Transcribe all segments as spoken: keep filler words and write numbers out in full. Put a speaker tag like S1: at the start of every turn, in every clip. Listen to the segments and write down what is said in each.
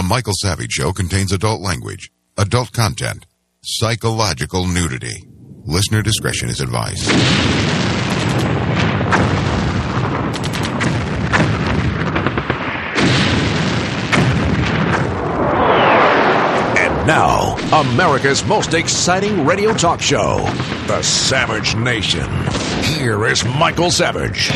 S1: Michael Savage Show contains adult language, adult content, psychological nudity. Listener discretion is advised.
S2: And now, America's most exciting radio talk show, The Savage Nation. Here is Michael Savage.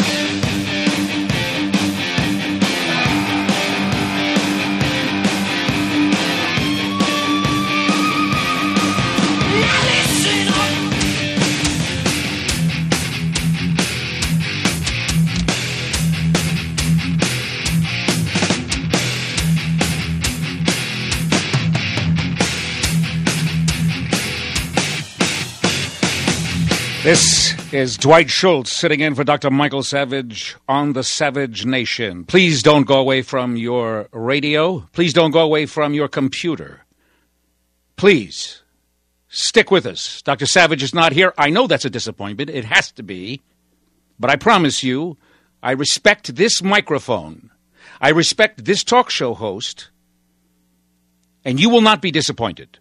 S3: This is Dwight Schultz sitting in for Doctor Michael Savage on The Savage Nation. Please don't go away from your radio. Please don't go away from your computer. Please stick with us. Doctor Savage is not here. I know that's a disappointment. It has to be. But I promise you, I respect this microphone. I respect this talk show host. And you will not be disappointed.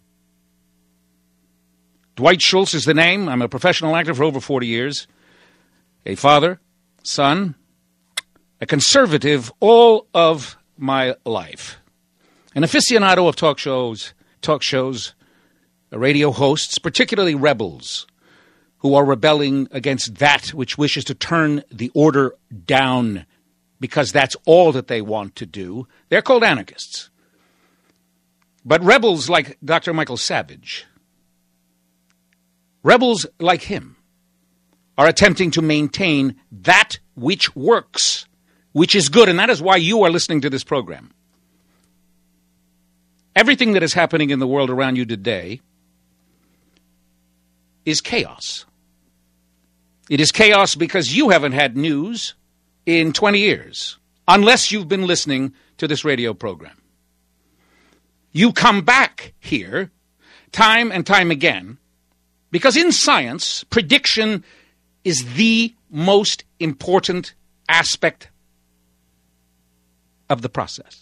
S3: Dwight Schultz is the name. I'm a professional actor for over forty years. A father, son, a conservative all of my life. An aficionado of talk shows, talk shows, radio hosts, particularly rebels who are rebelling against that which wishes to turn the order down because that's all that they want to do. They're called anarchists. But rebels like Doctor Michael Savage, rebels like him, are attempting to maintain that which works, which is good, and that is why you are listening to this program. Everything that is happening in the world around you today is chaos. It is chaos because you haven't had news in twenty years, unless you've been listening to this radio program. You come back here time and time again because in science, prediction is the most important aspect of the process.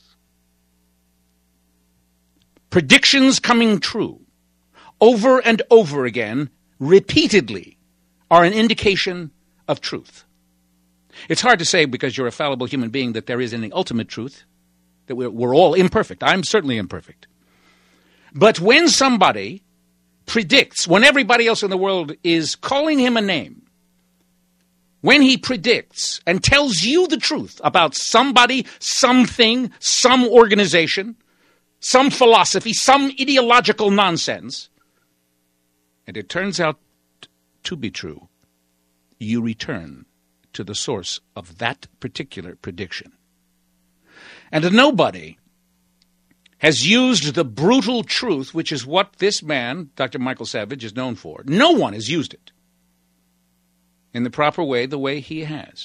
S3: Predictions coming true over and over again, repeatedly, are an indication of truth. It's hard to say because you're a fallible human being that there is any ultimate truth, that we're, we're all imperfect. I'm certainly imperfect. But when somebody predicts, when everybody else in the world is calling him a name, when he predicts and tells you the truth about somebody, something, some organization, some philosophy, some ideological nonsense, and it turns out to be true, you return to the source of that particular prediction. And nobody has used the brutal truth, which is what this man, Doctor Michael Savage, is known for. No one has used it in the proper way, the way he has.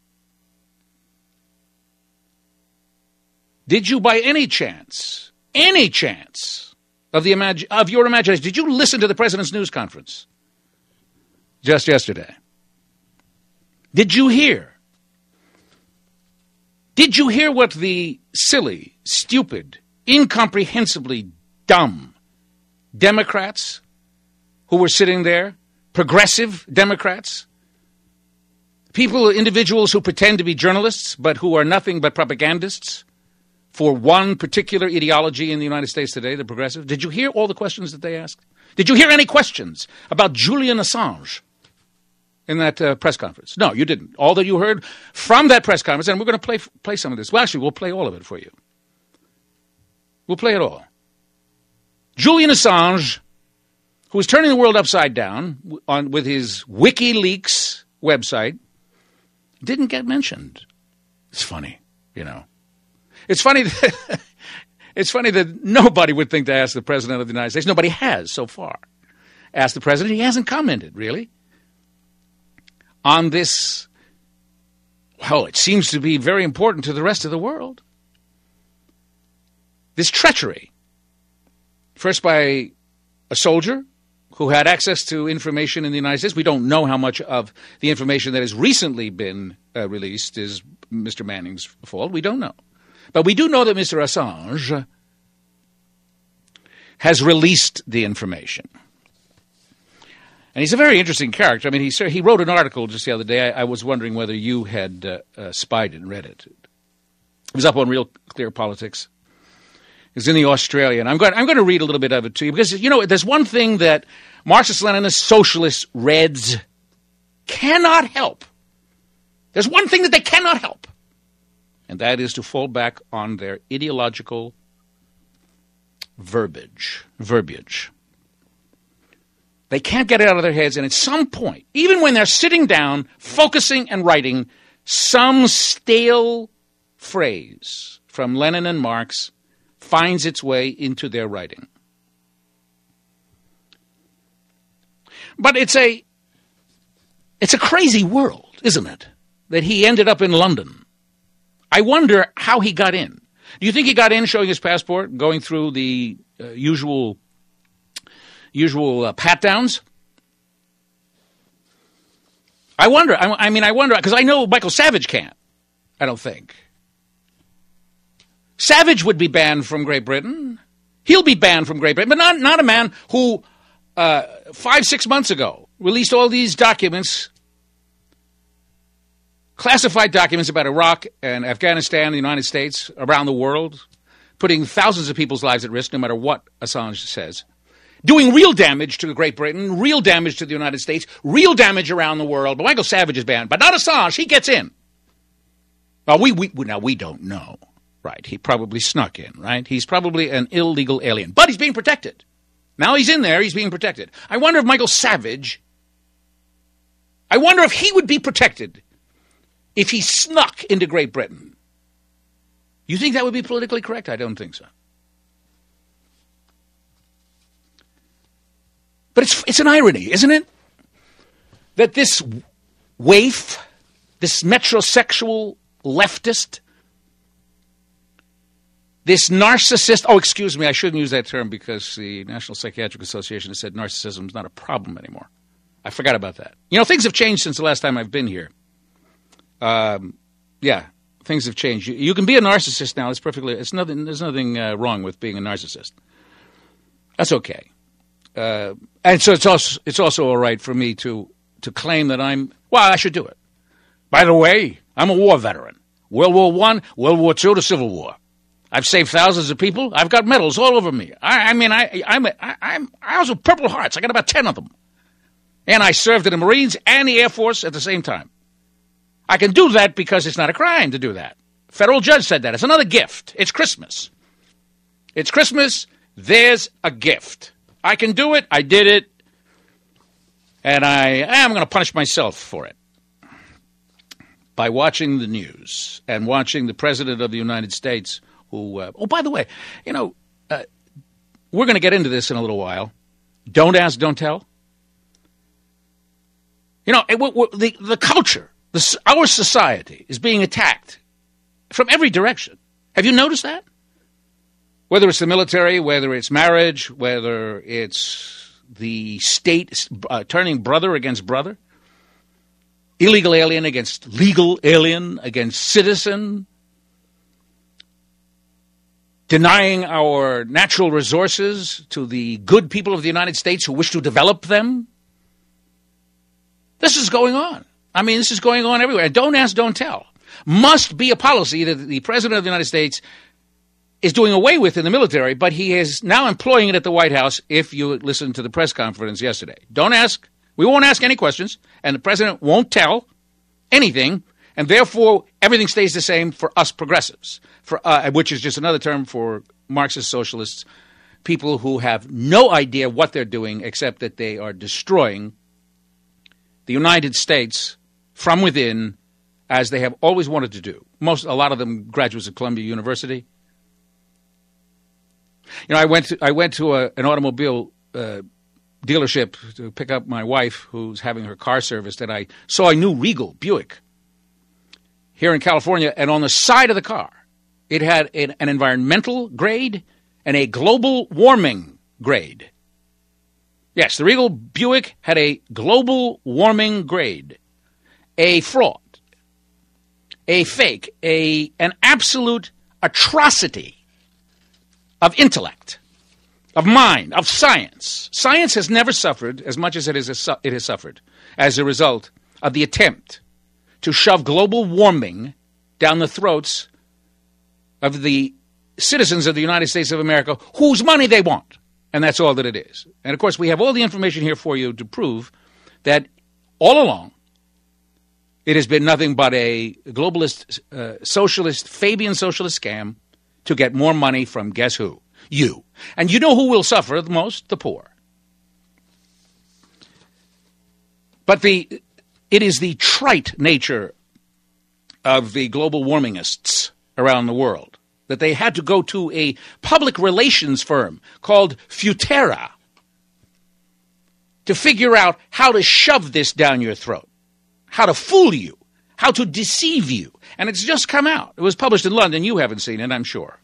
S3: Did you by any chance, any chance of the imag- of your imagination, did you listen to the president's news conference just yesterday? Did you hear? Did you hear what the silly, stupid, incomprehensibly dumb Democrats who were sitting there, progressive Democrats, people, individuals who pretend to be journalists but who are nothing but propagandists for one particular ideology in the United States today, the progressive? Did you hear all the questions that they asked? Did you hear any questions about Julian Assange in that uh, press conference? No, you didn't. All that you heard from that press conference, and we're going to play play some of this. Well, actually, we'll play all of it for you. We'll play it all. Julian Assange, who is turning the world upside down on with his WikiLeaks website, didn't get mentioned. It's funny, you know. It's funny that, it's funny that nobody would think to ask the President of the United States. Nobody has so far asked the President. He hasn't commented, really, on this. Well, it seems to be very important to the rest of the world. This treachery, first by a soldier who had access to information in the United States. We don't know how much of the information that has recently been uh, released is Mister Manning's fault. We don't know. But we do know that Mister Assange has released the information. And he's a very interesting character. I mean, he he wrote an article just the other day. I, I was wondering whether you had uh, uh, spied it and read it. It was up on Real Clear Politics. It was in the Australian. I'm going, I'm going to read a little bit of it to you because, you know, there's one thing that Marxist-Leninists, socialists, Reds cannot help. There's one thing that they cannot help, and that is to fall back on their ideological verbiage. Verbiage. They can't get it out of their heads, and at some point, even when they're sitting down, focusing and writing, some stale phrase from Lenin and Marx finds its way into their writing. But it's a it's a crazy world, isn't it? That he ended up in London. I wonder how he got in. Do you think he got in showing his passport, going through the uh, usual usual uh, pat-downs? I wonder. I, I mean, I wonder, because I know Michael Savage can't, I don't think. Savage would be banned from Great Britain. He'll be banned from Great Britain, but not, not a man who uh, five, six months ago released all these documents, classified documents about Iraq and Afghanistan and the United States, around the world, putting thousands of people's lives at risk no matter what Assange says, doing real damage to Great Britain, real damage to the United States, real damage around the world. But Michael Savage is banned, but not Assange. He gets in. Well, we, we now we don't know. Right, he probably snuck in, right? He's probably an illegal alien, but he's being protected. Now he's in there, he's being protected. I wonder if Michael Savage, I wonder if he would be protected if he snuck into Great Britain. You think that would be politically correct? I don't think so. But it's it's an irony, isn't it? That this waif, this metrosexual leftist, this narcissist, oh, excuse me, I shouldn't use that term because the National Psychiatric Association has said narcissism is not a problem anymore. I forgot about that. You know, things have changed since the last time I've been here. Um, yeah, things have changed. You, you can be a narcissist now. It's perfectly, it's nothing, there's nothing uh, wrong with being a narcissist. That's okay. Uh, and so it's also, it's also all right for me to, to claim that I'm, well, I should do it. By the way, I'm a war veteran. World War One, World War Two, the Civil War. I've saved thousands of people. I've got medals all over me. I, I mean, I, I'm, a, I, I'm, I was with Purple Hearts. I got about ten of them. And I served in the Marines and the Air Force at the same time. I can do that because it's not a crime to do that. Federal judge said that. It's another gift. It's Christmas. It's Christmas. There's a gift. I can do it. I did it. And I am going to punish myself for it by watching the news and watching the President of the United States who, uh, oh, by the way, you know, uh, we're going to get into this in a little while. Don't ask, don't tell. You know, it, it, the, the culture, the, our society is being attacked from every direction. Have you noticed that? Whether it's the military, whether it's marriage, whether it's the state uh, turning brother against brother, illegal alien against legal alien, against citizen, denying our natural resources to the good people of the United States who wish to develop them. This is going on. I mean, this is going on everywhere. Don't ask, don't tell. Must be a policy that the President of the United States is doing away with in the military, but he is now employing it at the White House if you listen to the press conference yesterday. Don't ask. We won't ask any questions, and the President won't tell anything, and therefore everything stays the same for us progressives, for uh, which is just another term for Marxist socialists, people who have no idea what they're doing except that they are destroying the United States from within, as they have always wanted to do. Most, a lot of them graduates of Columbia University. You know, I went to, I went to a, an automobile uh, dealership to pick up my wife who's having her car serviced, and I saw a new Regal Buick here in California, and on the side of the car, it had an, an environmental grade and a global warming grade. Yes, the Regal Buick had a global warming grade, a fraud, a fake, a an absolute atrocity of intellect. of mind, of science. Science has never suffered as much as it, is a, it has suffered as a result of the attempt to shove global warming down the throats of the citizens of the United States of America whose money they want. And that's all that it is. And, of course, we have all the information here for you to prove that all along it has been nothing but a globalist, uh, socialist, Fabian socialist scam to get more money from guess who? You. And you know who will suffer the most? The poor. But the it is the trite nature of the global warmingists around the world that they had to go to a public relations firm called Futera to figure out how to shove this down your throat, how to fool you, how to deceive you. And it's just come out. It was published in London. You haven't seen it, I'm sure.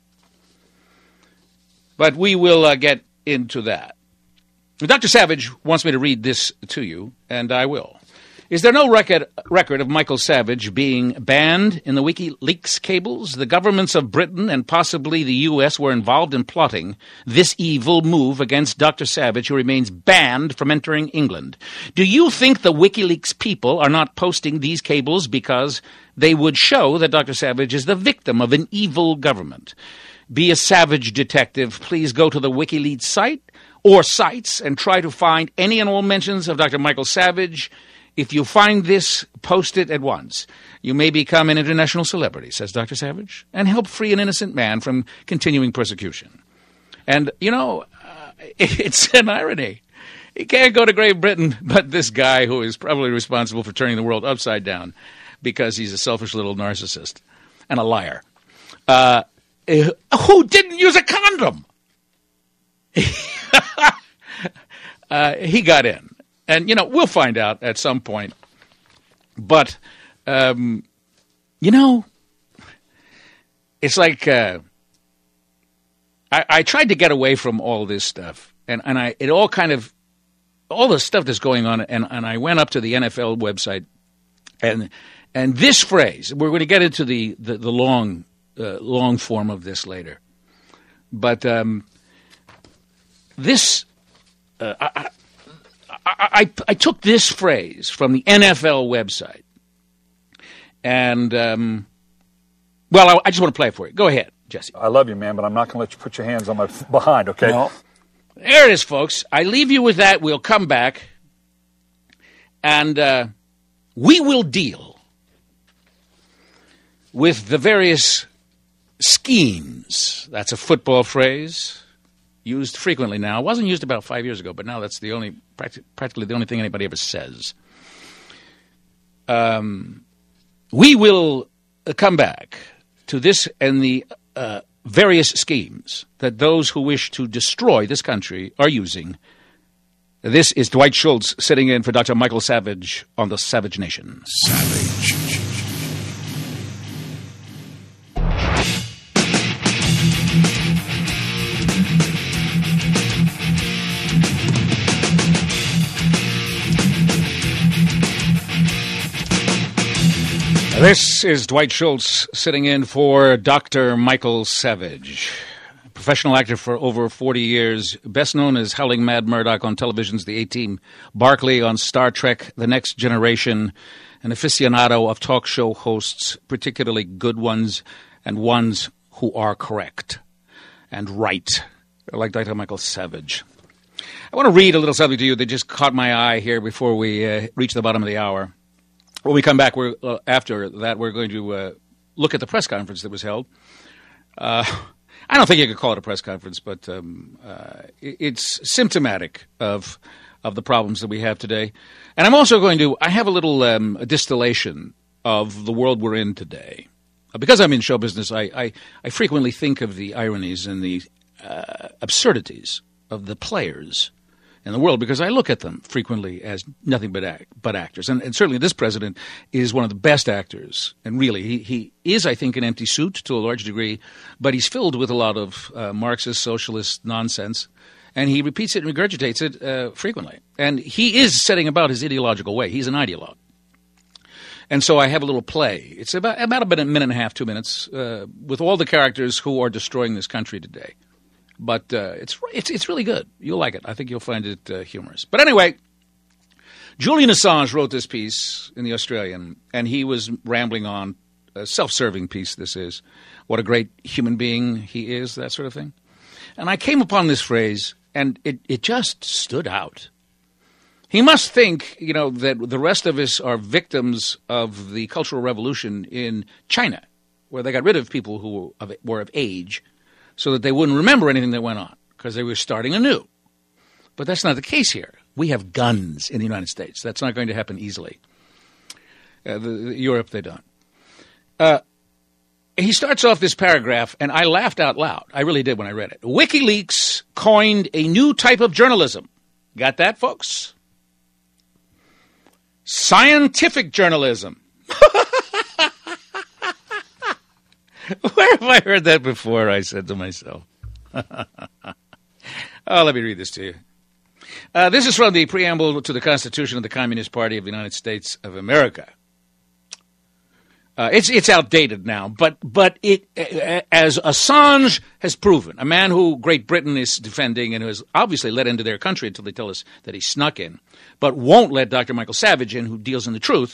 S3: But we will uh, get into that. Doctor Savage wants me to read this to you, and I will. Is there no record record of Michael Savage being banned in the WikiLeaks cables? The governments of Britain and possibly the U S were involved in plotting this evil move against Doctor Savage, who remains banned from entering England. Do you think the WikiLeaks people are not posting these cables because they would show that Doctor Savage is the victim of an evil government? Be a Savage detective. Please go to the WikiLeaks site or sites and try to find any and all mentions of Doctor Michael Savage. If you find this, post it at once. You may become an international celebrity, says Doctor Savage, and help free an innocent man from continuing persecution. And, you know, uh, it's an irony. He can't go to Great Britain, but this guy who is probably responsible for turning the world upside down because he's a selfish little narcissist and a liar, uh, who didn't use a condom. uh, he got in. And, you know, we'll find out at some point. But, um, you know, it's like uh, I, I tried to get away from all this stuff. And, and I it all kind of, all the stuff that's going on. And, and I went up to the N F L website. And and this phrase, we're going to get into the, the, the long, uh, long form of this later. But um, this, uh, I, I, I, I took this phrase from the N F L website, and, um, well, I, I just want to play it for you. Go ahead, Jesse.
S4: I love you, man, but I'm not going to let you put your hands on my behind, okay?
S3: No. There it is, folks. I leave you with that. We'll come back, and uh, we will deal with the various schemes. That's a football phrase. Used frequently now. It wasn't used about five years ago, but now that's the only, practi- practically the only thing anybody ever says. Um, we will uh, come back to this and the uh, various schemes that those who wish to destroy this country are using. This is Dwight Schultz sitting in for Doctor Michael Savage on the Savage Nation.
S1: Savage.
S3: This is Dwight Schultz sitting in for Doctor Michael Savage, a professional actor for over forty years, best known as Howling Mad Murdoch on television's The A-Team, Barkley on Star Trek, The Next Generation, an aficionado of talk show hosts, particularly good ones and ones who are correct and right, like Doctor Michael Savage. I want to read a little something to you that just caught my eye here before we uh, reach the bottom of the hour. When we come back, we're, uh, after that, we're going to uh, look at the press conference that was held. Uh, I don't think you could call it a press conference, but um, uh, it's symptomatic of of the problems that we have today. And I'm also going to, I have a little um, a distillation of the world we're in today. Uh, because I'm in show business, I, I, I frequently think of the ironies and the uh, absurdities of the players in the world, because I look at them frequently as nothing but act, but actors. And, and certainly this president is one of the best actors. And really, he, he is, I think, an empty suit to a large degree, but he's filled with a lot of uh, Marxist, socialist nonsense. And he repeats it and regurgitates it uh, frequently. And he is setting about his ideological way. He's an ideologue. And so I have a little play. It's about, about a minute, minute and a half, two minutes, uh, with all the characters who are destroying this country today. But uh, it's it's it's really good. You'll like it. I think you'll find it uh, humorous. But anyway, Julian Assange wrote this piece in The Australian, and he was rambling on, a self-serving piece this is, what a great human being he is, that sort of thing. And I came upon this phrase, and it, it just stood out. He must think, you know, that the rest of us are victims of the Cultural Revolution in China, where they got rid of people who were of, were of age so that they wouldn't remember anything that went on because they were starting anew. But that's not the case here. We have guns in the United States. That's not going to happen easily. Uh, the, the, Europe, they don't. Uh, he starts off this paragraph, and I laughed out loud. I really did when I read it. WikiLeaks coined a new type of journalism. Got that, folks? Scientific journalism. Where have I heard that before? I said to myself. Oh, let me read this to you. Uh, this is from the preamble to the Constitution of the Communist Party of the United States of America. Uh, it's it's outdated now, but but it uh, as Assange has proven, a man who Great Britain is defending and who has obviously let into their country until they tell us that he snuck in, but won't let Doctor Michael Savage in, who deals in the truth.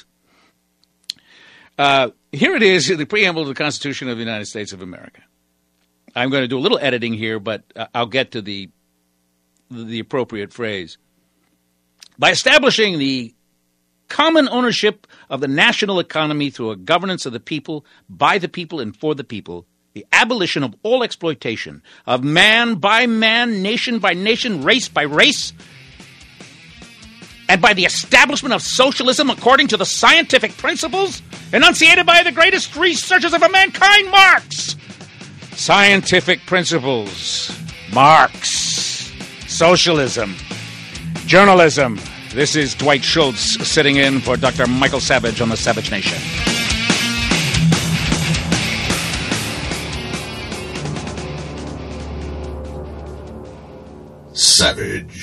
S3: Uh, here it is, the preamble to the Constitution of the United States of America. I'm going to do a little editing here, but uh, I'll get to the the appropriate phrase. By establishing the common ownership of the national economy through a governance of the people, by the people, and for the people, the abolition of all exploitation of man by man, nation by nation, race by race, and by the establishment of socialism according to the scientific principles enunciated by the greatest researchers of mankind, Marx. Scientific principles, Marx, socialism, journalism. This is Dwight Schultz sitting in for Doctor Michael Savage on the Savage Nation.
S1: Savage.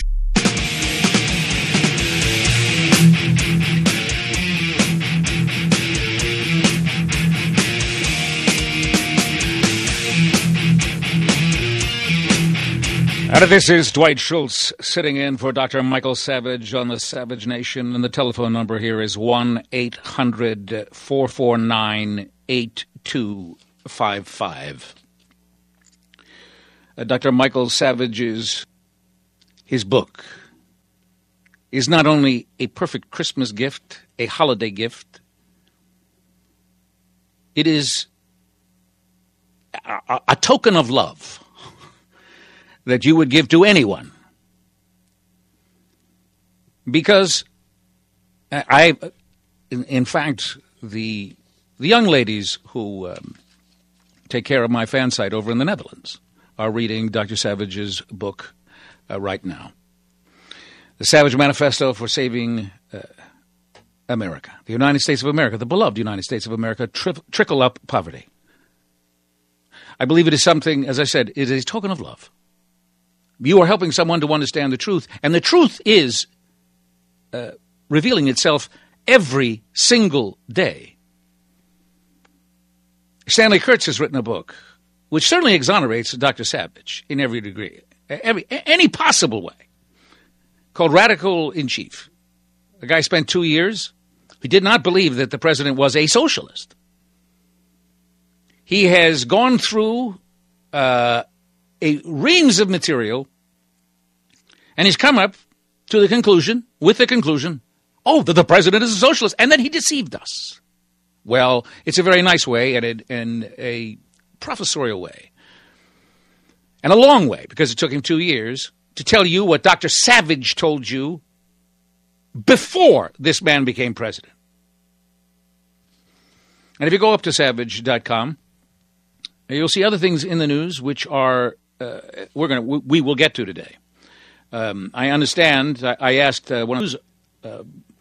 S3: And this is Dwight Schultz sitting in for Doctor Michael Savage on the Savage Nation. And the telephone number here is one eight hundred four four nine eight two five five. Uh, Doctor Michael Savage's his book is not only a perfect Christmas gift, a holiday gift, it is a, a, a token of love that you would give to anyone. Because I, in, in fact, the the young ladies who um, take care of my fan site over in the Netherlands are reading Doctor Savage's book uh, right now. The Savage Manifesto for Saving uh, America, the United States of America, the beloved United States of America, tri- trickle up poverty. I believe it is something, as I said, it is a token of love. You are helping someone to understand the truth, and the truth is uh, revealing itself every single day. Stanley Kurtz has written a book which certainly exonerates Doctor Savage in every degree, every, any possible way, called Radical in Chief. The guy spent two years. He did not believe that the president was a socialist. He has gone through uh, a reams of material, and he's come up to the conclusion, with the conclusion, oh, that the president is a socialist, and that he deceived us. Well, it's a very nice way, and a, and a professorial way, and a long way, because it took him two years to tell you what Doctor Savage told you before this man became president. And if you go up to savage dot com, you'll see other things in the news which are uh, we're going to we will get to today. Um, I understand. I, I asked uh, one of those. Uh,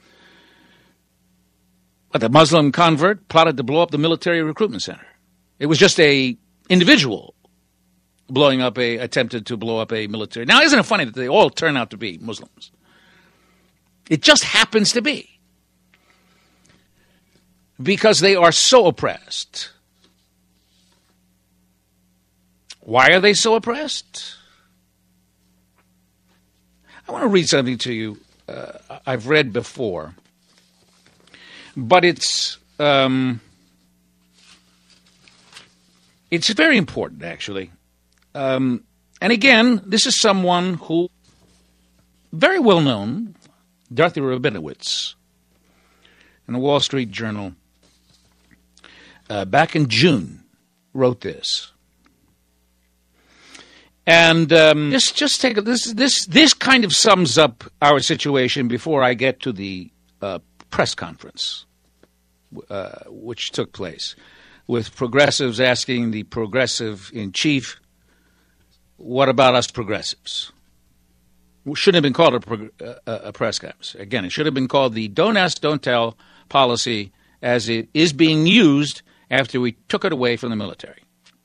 S3: the Muslim convert plotted to blow up the military recruitment center. It was just a individual blowing up a attempted to blow up a military. Now, isn't it funny that they all turn out to be Muslims? It just happens to be. Because they are so oppressed. Why are they so oppressed? I want to read something to you uh, I've read before, but it's um, it's very important, actually. Um, and again, this is someone who, very well known, Dorothy Rabinowitz, in the Wall Street Journal, uh, back in June, wrote this. And um, just just take a, this this this kind of sums up our situation before I get to the uh, press conference, uh, which took place, with progressives asking the progressive in chief, "What about us progressives?" It shouldn't have been called a, prog- uh, a press conference. Again, it should have been called the "Don't Ask, Don't Tell" policy, as it is being used after we took it away from the military.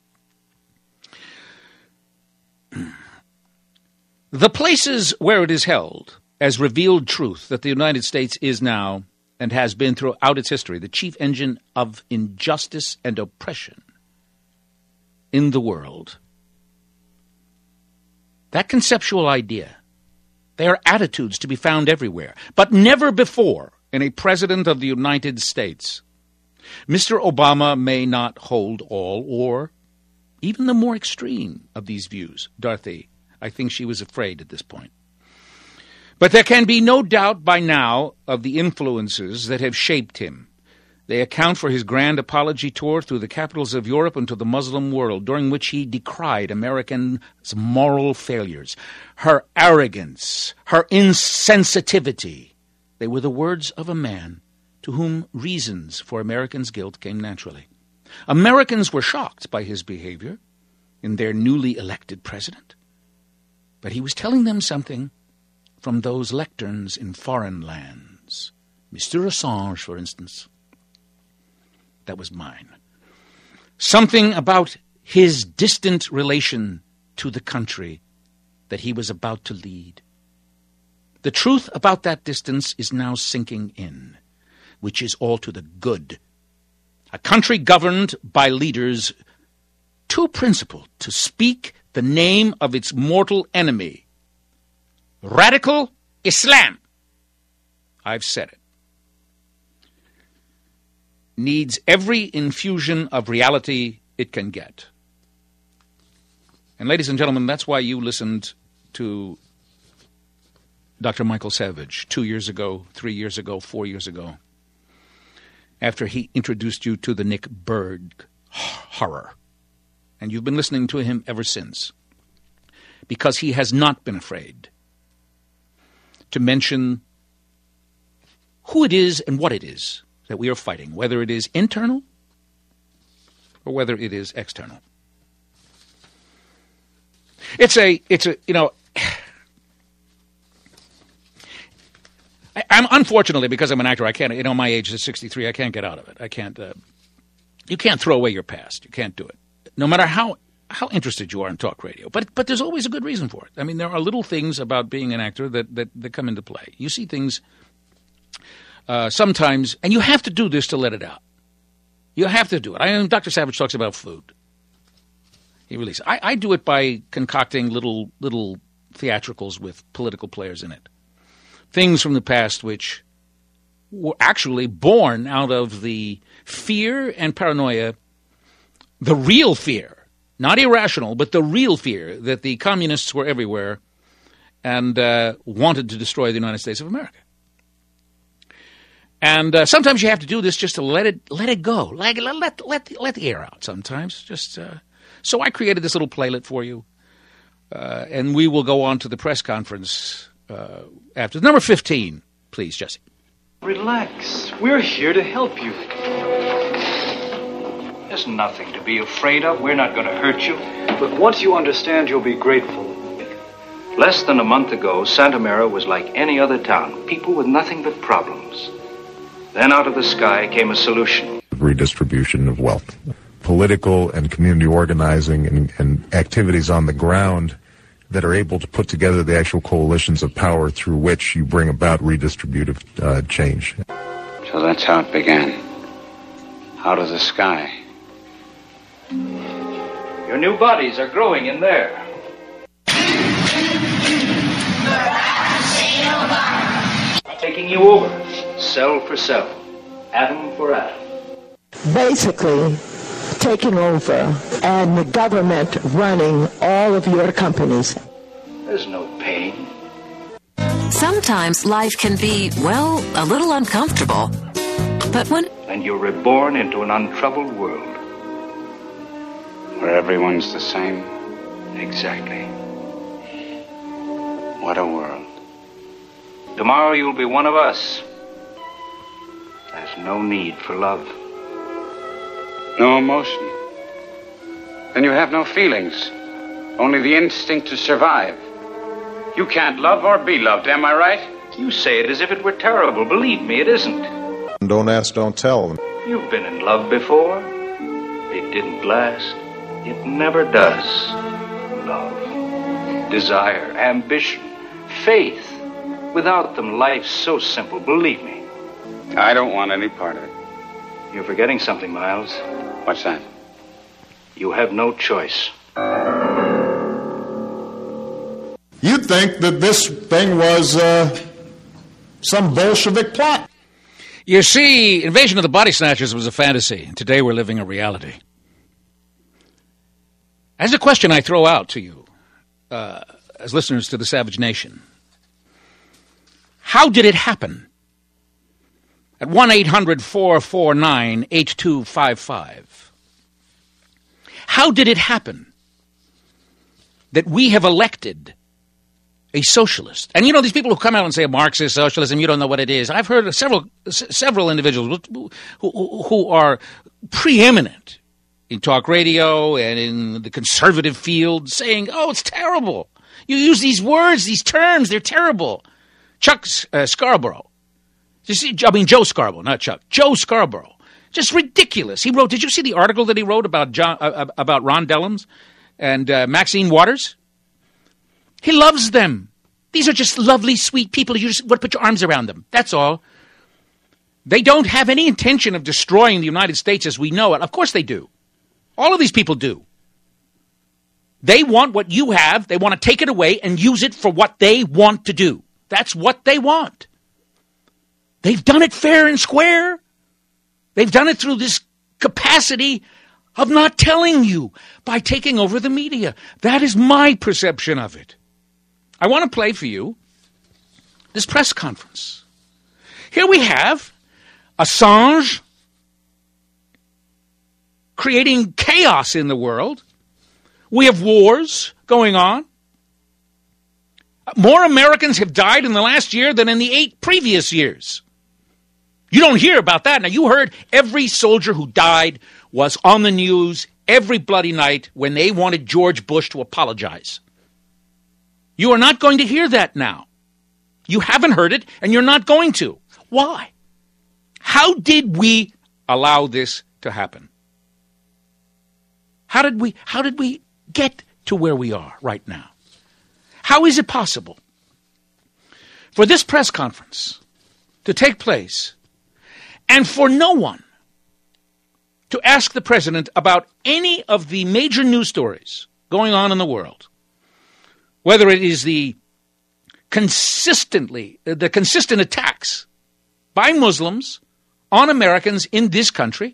S3: The places where it is held as revealed truth that the United States is now and has been throughout its history the chief engine of injustice and oppression in the world. That conceptual idea, they are attitudes to be found everywhere, but never before in a president of the United States. Mister Obama may not hold all or even the more extreme of these views. Dorothy, I think she was afraid at this point. But there can be no doubt by now of the influences that have shaped him. They account for his grand apology tour through the capitals of Europe and to the Muslim world, during which he decried Americans' moral failures, her arrogance, her insensitivity. They were the words of a man to whom reasons for Americans' guilt came naturally. Americans were shocked by his behavior in their newly elected president. But he was telling them something from those lecterns in foreign lands. Mister Assange, for instance. That was mine. Something about his distant relation to the country that he was about to lead. The truth about that distance is now sinking in, which is all to the good. A country governed by leaders too principled to speak the name of its mortal enemy, radical Islam. I've said it. Needs every infusion of reality it can get. And ladies and gentlemen, that's why you listened to Doctor Michael Savage two years ago, three years ago, four years ago, after he introduced you to the Nick Berg horror. And you've been listening to him ever since, because he has not been afraid to mention who it is and what it is that we are fighting, whether it is internal or whether it is external. It's a, it's a, you know, I, I'm unfortunately, because I'm an actor, I can't, you know, my age is sixty-three, I can't get out of it. I can't, uh, you can't throw away your past. You can't do it. No matter how, how interested you are in talk radio. But but there's always a good reason for it. I mean, there are little things about being an actor that, that, that come into play. You see things uh, sometimes, and you have to do this to let it out. You have to do it. I mean, Doctor Savage talks about food. He releases. I, I do it by concocting little little theatricals with political players in it. Things from the past which were actually born out of the fear and paranoia, the real fear, not irrational, but the real fear that the communists were everywhere and uh, wanted to destroy the United States of America. And uh, sometimes you have to do this just to let it let it go, like let let let, let the air out. Sometimes, just uh, so I created this little playlet for you, uh, and we will go on to the press conference uh, after number fifteen. Please, Jesse.
S5: Relax. We're here to help you. There's nothing to be afraid of. We're not going to hurt you.
S6: But once you understand, you'll be grateful.
S5: Less than a month ago, Santa Mara was like any other town. People with nothing but problems. Then out of the sky came a solution.
S7: Redistribution of wealth. Political and community organizing and, and activities on the ground that are able to put together the actual coalitions of power through which you bring about redistributive uh, change.
S8: So that's how it began. Out of the sky.
S5: Your new bodies are growing in there. taking you over, cell for cell, atom for atom.
S9: Basically, taking over and the government running all of your companies.
S5: There's no pain.
S10: Sometimes life can be, well, a little uncomfortable. But when...
S5: And you're reborn into an untroubled world.
S8: Where everyone's the same?
S5: Exactly.
S8: What a world.
S5: Tomorrow you'll be one of us. There's no need for love.
S8: No emotion. Then you have no feelings. Only the instinct to survive. You can't love or be loved, am I right?
S5: You say it as if it were terrible. Believe me, it isn't.
S11: Don't ask, don't tell.
S5: You've been in love before. It didn't last. It never does. Love, desire, ambition, faith. Without them, life's so simple, believe me.
S8: I don't want any part of it.
S5: You're forgetting something, Miles.
S8: What's that?
S5: You have no choice.
S11: You'd think that this thing was uh, some Bolshevik plot.
S3: You see, Invasion of the Body Snatchers was a fantasy. Today we're living a reality. As a question I throw out to you, uh, as listeners to the Savage Nation, how did it happen? At one eight hundred four four nine eight two five five. How did it happen that we have elected a socialist? And you know, these people who come out and say Marxist socialism, you don't know what it is. I've heard of several several individuals who, who, who are preeminent in talk radio and in the conservative field saying, oh, it's terrible. You use these words, these terms, they're terrible. Chuck uh, Scarborough. You see, I mean, Joe Scarborough, not Chuck. Joe Scarborough. Just ridiculous. He wrote, did you see the article that he wrote about John, uh, about Ron Dellums and uh, Maxine Waters? He loves them. These are just lovely, sweet people. You just want to put your arms around them. That's all. They don't have any intention of destroying the United States as we know it. Of course they do. All of these people do. They want what you have. They want to take it away and use it for what they want to do. That's what they want. They've done it fair and square. They've done it through this capacity of not telling you by taking over the media. That is my perception of it. I want to play for you this press conference. Here we have Assange creating chaos in the world. We have wars going on. More Americans have died in the last year than in the eight previous years. You don't hear about that. Now, you heard every soldier who died was on the news every bloody night when they wanted George Bush to apologize. You are not going to hear that now. You haven't heard it, and you're not going to. Why? How did we allow this to happen? How did we, how did we get to where we are right now? How is it possible for this press conference to take place and for no one to ask the president about any of the major news stories going on in the world, whether it is the consistently, the consistent attacks by Muslims on Americans in this country,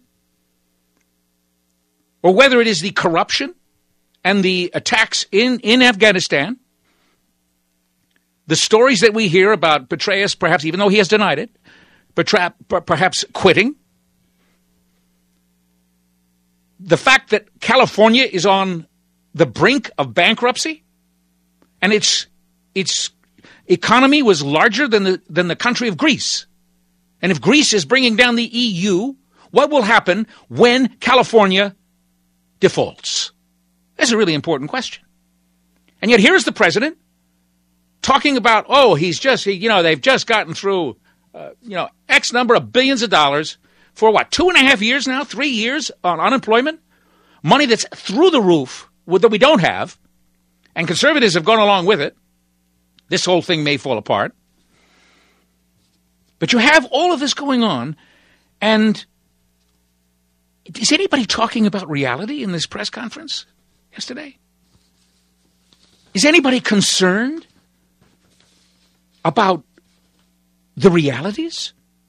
S3: or whether it is the corruption and the attacks in, in Afghanistan, the stories that we hear about Petraeus, perhaps, even though he has denied it, Petra- perhaps quitting, the fact that California is on the brink of bankruptcy, and its its economy was larger than the than the country of Greece. And if Greece is bringing down the E U, what will happen when California defaults? That's a really important question. And yet here is the president talking about, oh, he's just, you know, they've just gotten through, uh, you know, X number of billions of dollars for what, two and a half years now, three years on unemployment, money that's through the roof that we don't have, and conservatives have gone along with it. This whole thing may fall apart. But you have all of this going on, and is anybody talking about reality in this press conference yesterday? Is anybody concerned about the realities?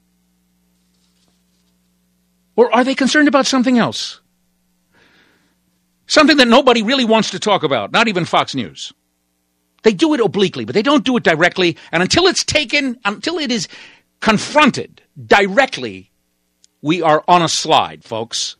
S3: Or are they concerned about something else? Something that nobody really wants to talk about, not even Fox News. They do it obliquely, but they don't do it directly. And until it's taken, until it is confronted directly, we are on a slide, folks.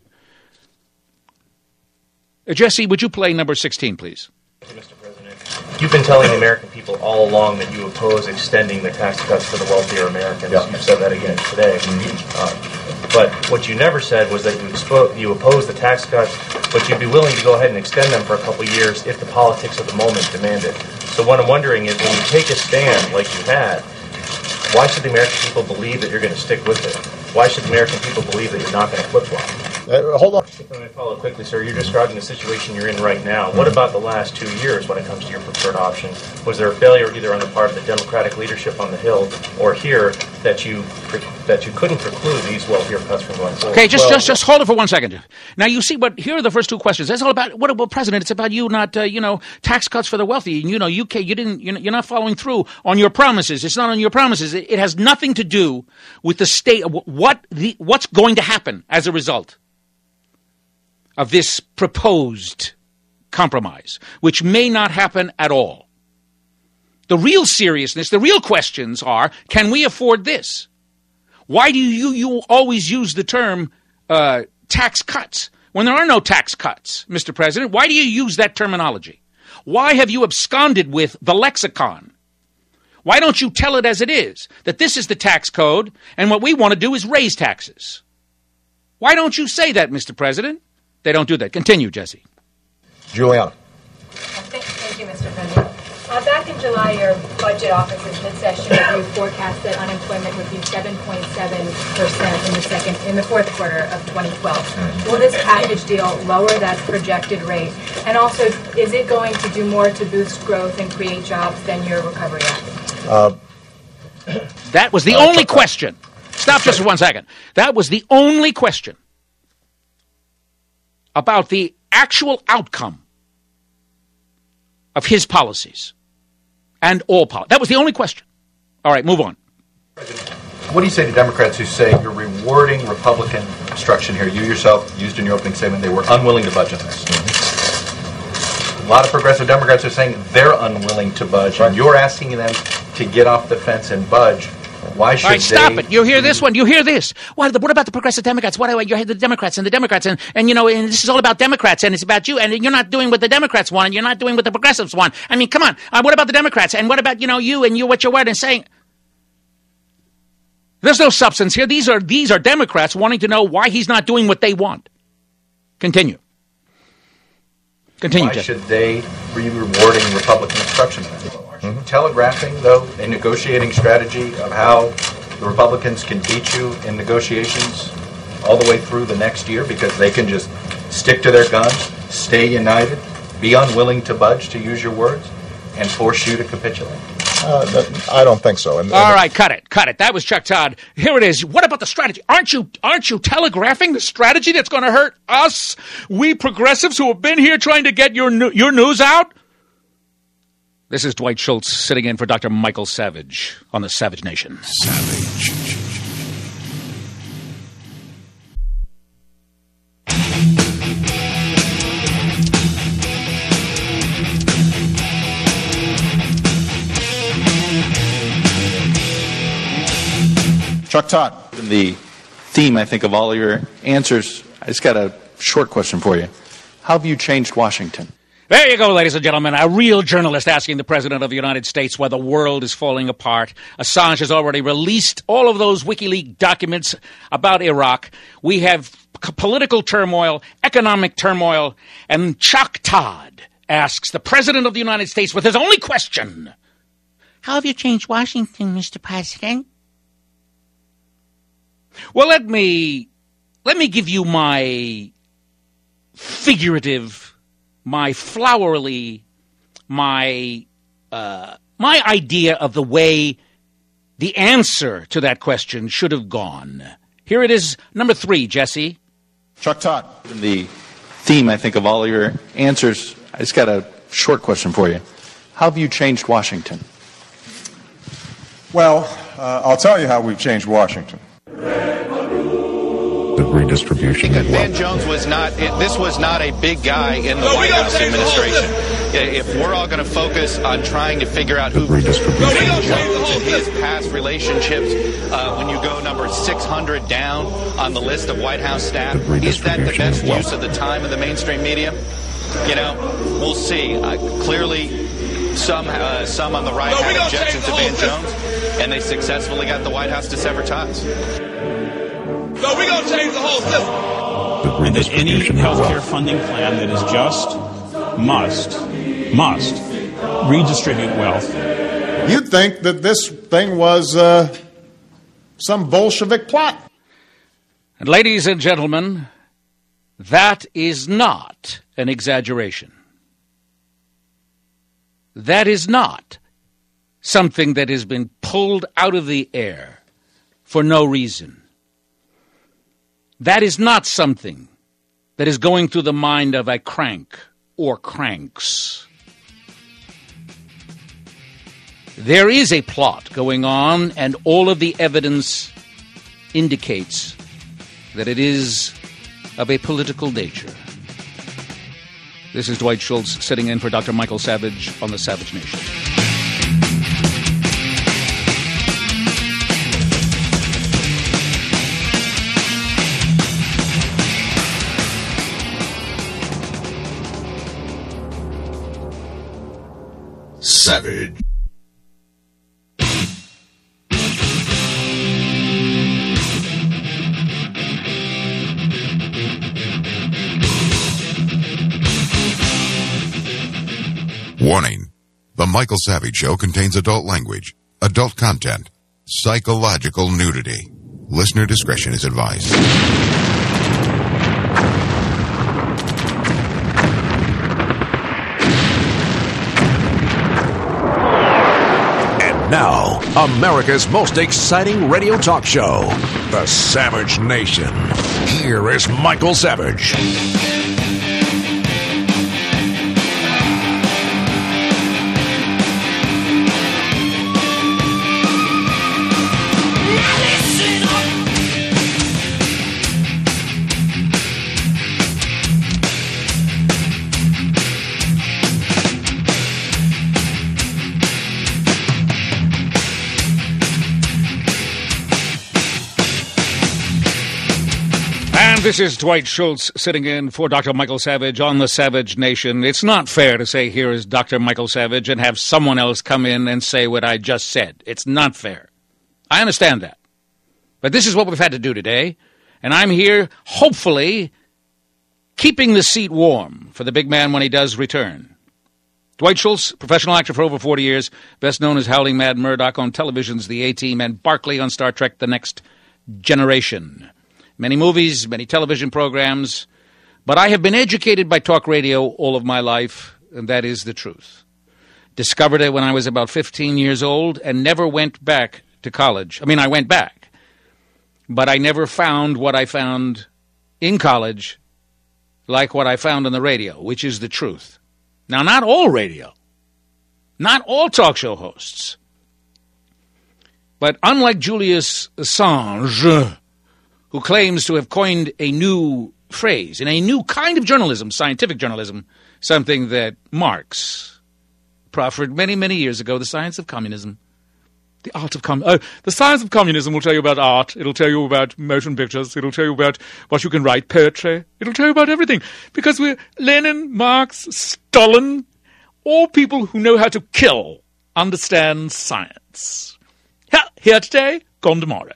S3: Uh, Jesse, would you play number sixteen, please?
S12: Mister President, you've been telling the American people all along that you oppose extending the tax cuts for the wealthier Americans. Yeah. You've said that again today. Mm-hmm. Uh, but what you never said was that you, expo- you oppose the tax cuts, but you'd be willing to go ahead and extend them for a couple of years if the politics of the moment demanded. So what I'm wondering is, when you take a stand like you had, why should the American people believe that you're going to stick with it? Why should the American people believe that you're not going to flip-flop?
S11: Uh, hold on.
S12: Let me follow quickly, sir. You're describing the situation you're in right now. What about the last two years when it comes to your preferred option? Was there a failure either on the part of the Democratic leadership on the Hill or here that you that you couldn't preclude these wealthier cuts from going forward?
S3: Okay, just well, just just hold it for one second. Now, you see, what here are the first two questions. That's all about, what about President? It's about you not, uh, you know, tax cuts for the wealthy. You know, U K, you didn't, you're not following through on your promises. It's not on your promises. It, it has nothing to do with the state, what the what's going to happen as a result of this proposed compromise, which may not happen at all. The real seriousness, the real questions are, can we afford this? Why do you, you always use the term uh, tax cuts when there are no tax cuts, Mister President? Why do you use that terminology? Why have you absconded with the lexicon? Why don't you tell it as it is, that this is the tax code and what we want to do is raise taxes? Why don't you say that, Mister President? They don't do that. Continue, Jesse.
S11: Juliana.
S13: Thank, thank you, Mister President. Uh, back in July, your budget office's mid-session review forecast that unemployment would be seven point seven percent in the second, in the fourth quarter of twenty twelve. Will this package deal lower that projected rate? And also, is it going to do more to boost growth and create jobs than your Recovery Act?
S11: Uh,
S3: that was the uh, only question. Stop just for one second. That was the only question about the actual outcome of his policies and all policies. That was the only question. All right, move on.
S14: What do you say to Democrats who say you're rewarding Republican obstruction here? You yourself used in your opening statement they were unwilling to budge on this. Mm-hmm. A lot of progressive Democrats are saying they're unwilling to budge, right, and you're asking them to get off the fence and budge. Why should
S3: All right, stop
S14: they...
S3: it. You hear this one? You hear this? What, what about the progressive Democrats? What you hear the Democrats and the Democrats, and, and, you know, and this is all about Democrats, and it's about you, and you're not doing what the Democrats want, and you're not doing what the progressives want. I mean, come on. Uh, what about the Democrats? And what about, you know, you and you, what you're wearing and saying? There's no substance here. These are, these are Democrats wanting to know why he's not doing what they want. Continue. Continue,
S14: Why
S3: Jeff.
S14: should they be rewarding Republican obstruction? Mm-hmm. Telegraphing, though, a negotiating strategy of how the Republicans can beat you in negotiations all the way through the next year because they can just stick to their guns, stay united, be unwilling to budge, to use your words, and force you to capitulate?
S11: Uh, that, I don't think so. And,
S3: All right, cut it, cut it. That was Chuck Todd. Here it is. What about the strategy? Aren't you, aren't you telegraphing the strategy that's going to hurt us, we progressives who have been here trying to get your your news out? This is Dwight Schultz sitting in for Doctor Michael Savage on the Savage Nation.
S1: Savage.
S11: Chuck Todd.
S15: The theme, I think, of all your answers, I just got a short question for you. How have you changed Washington?
S3: There you go, ladies and gentlemen. A real journalist asking the President of the United States why the world is falling apart. Assange has already released all of those WikiLeaks documents about Iraq. We have p- political turmoil, economic turmoil, and Chuck Todd asks the President of the United States with his only question, how have you changed Washington, Mister President? Well, let me, let me give you my figurative, my flowery, my uh, my idea of the way the answer to that question should have gone. Here it is, number three, Jesse.
S11: Chuck Todd.
S15: The theme, I think, of all your answers, I just got a short question for you. How have you changed Washington?
S11: Well, uh, I'll tell you how we've changed Washington.
S7: The redistribution of
S16: Van
S7: wealth.
S16: Jones was not, it, this was not a big guy in the White House administration. If we're all going to focus on trying to figure out who Van Jones and his past relationships, uh, when you go number six hundred down on the list of White House staff, is that the best use of the time of the mainstream media? You know, we'll see. Uh, clearly, some uh, some on the right had objections to Van Jones, and they successfully got the White House to sever ties.
S17: So we're going to change the whole system. And that any healthcare funding plan that is just must, must redistribute wealth.
S11: You'd think that this thing was uh, some Bolshevik plot.
S3: And ladies and gentlemen, that is not an exaggeration. That is not something that has been pulled out of the air for no reason. That is not something that is going through the mind of a crank or cranks. There is a plot going on, and all of the evidence indicates that it is of a political nature. This is Dwight Schultz sitting in for Doctor Michael Savage on the Savage Nation.
S1: Savage. Warning. The Michael Savage Show contains adult language, adult content, psychological nudity. Listener discretion is advised.
S2: Now, America's most exciting radio talk show, The Savage Nation. Here is Michael Savage.
S3: This is Dwight Schultz sitting in for Doctor Michael Savage on the Savage Nation. It's not fair to say here is Doctor Michael Savage and have someone else come in and say what I just said. It's not fair. I understand that. But this is what we've had to do today, and I'm here, hopefully, keeping the seat warm for the big man when he does return. Dwight Schultz, professional actor for over forty years, best known as Howling Mad Murdoch on television's The A-Team and Barkley on Star Trek The Next Generation. Many movies, many television programs, but I have been educated by talk radio all of my life, and that is the truth. Discovered it when I was about fifteen years old and never went back to college. I mean, I went back, but I never found what I found in college like what I found on the radio, which is the truth. Now, not all radio, not all talk show hosts, but unlike Julius Assange, who claims to have coined a new phrase in a new kind of journalism, scientific journalism, something that Marx proffered many, many years ago, the science of communism. The art of com- uh, the science of communism will tell you about art. It'll tell you about motion pictures. It'll tell you about what you can write, poetry. It'll tell you about everything. Because we're Lenin, Marx, Stalin, all people who know how to kill understand science. Here today, gone tomorrow.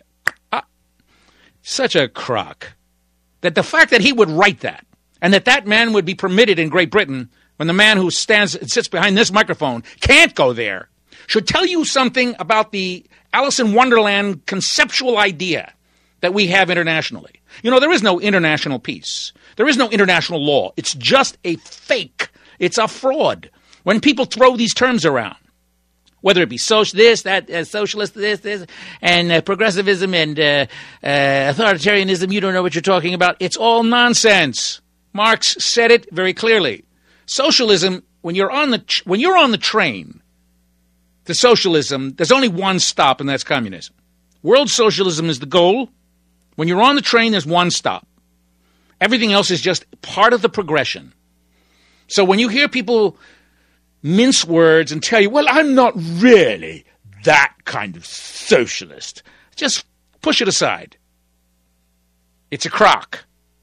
S3: Such a crock. That the fact that he would write that, and that that man would be permitted in Great Britain, when the man who stands and sits behind this microphone can't go there, should tell you something about the Alice in Wonderland conceptual idea that we have internationally. You know, there is no international peace. There is no international law. It's just a fake. It's a fraud. When people throw these terms around, whether it be social, this, that, uh, socialist, this, this, and uh, progressivism and uh, uh, authoritarianism, you don't know what you're talking about. It's all nonsense. Marx said it very clearly. Socialism, when you're on the ch- when you're on the train, to socialism, there's only one stop, and that's communism. World socialism is the goal. When you're on the train, there's one stop. Everything else is just part of the progression. So when you hear people mince words and tell you, well, I'm not really that kind of socialist, just push it aside. It's a crock.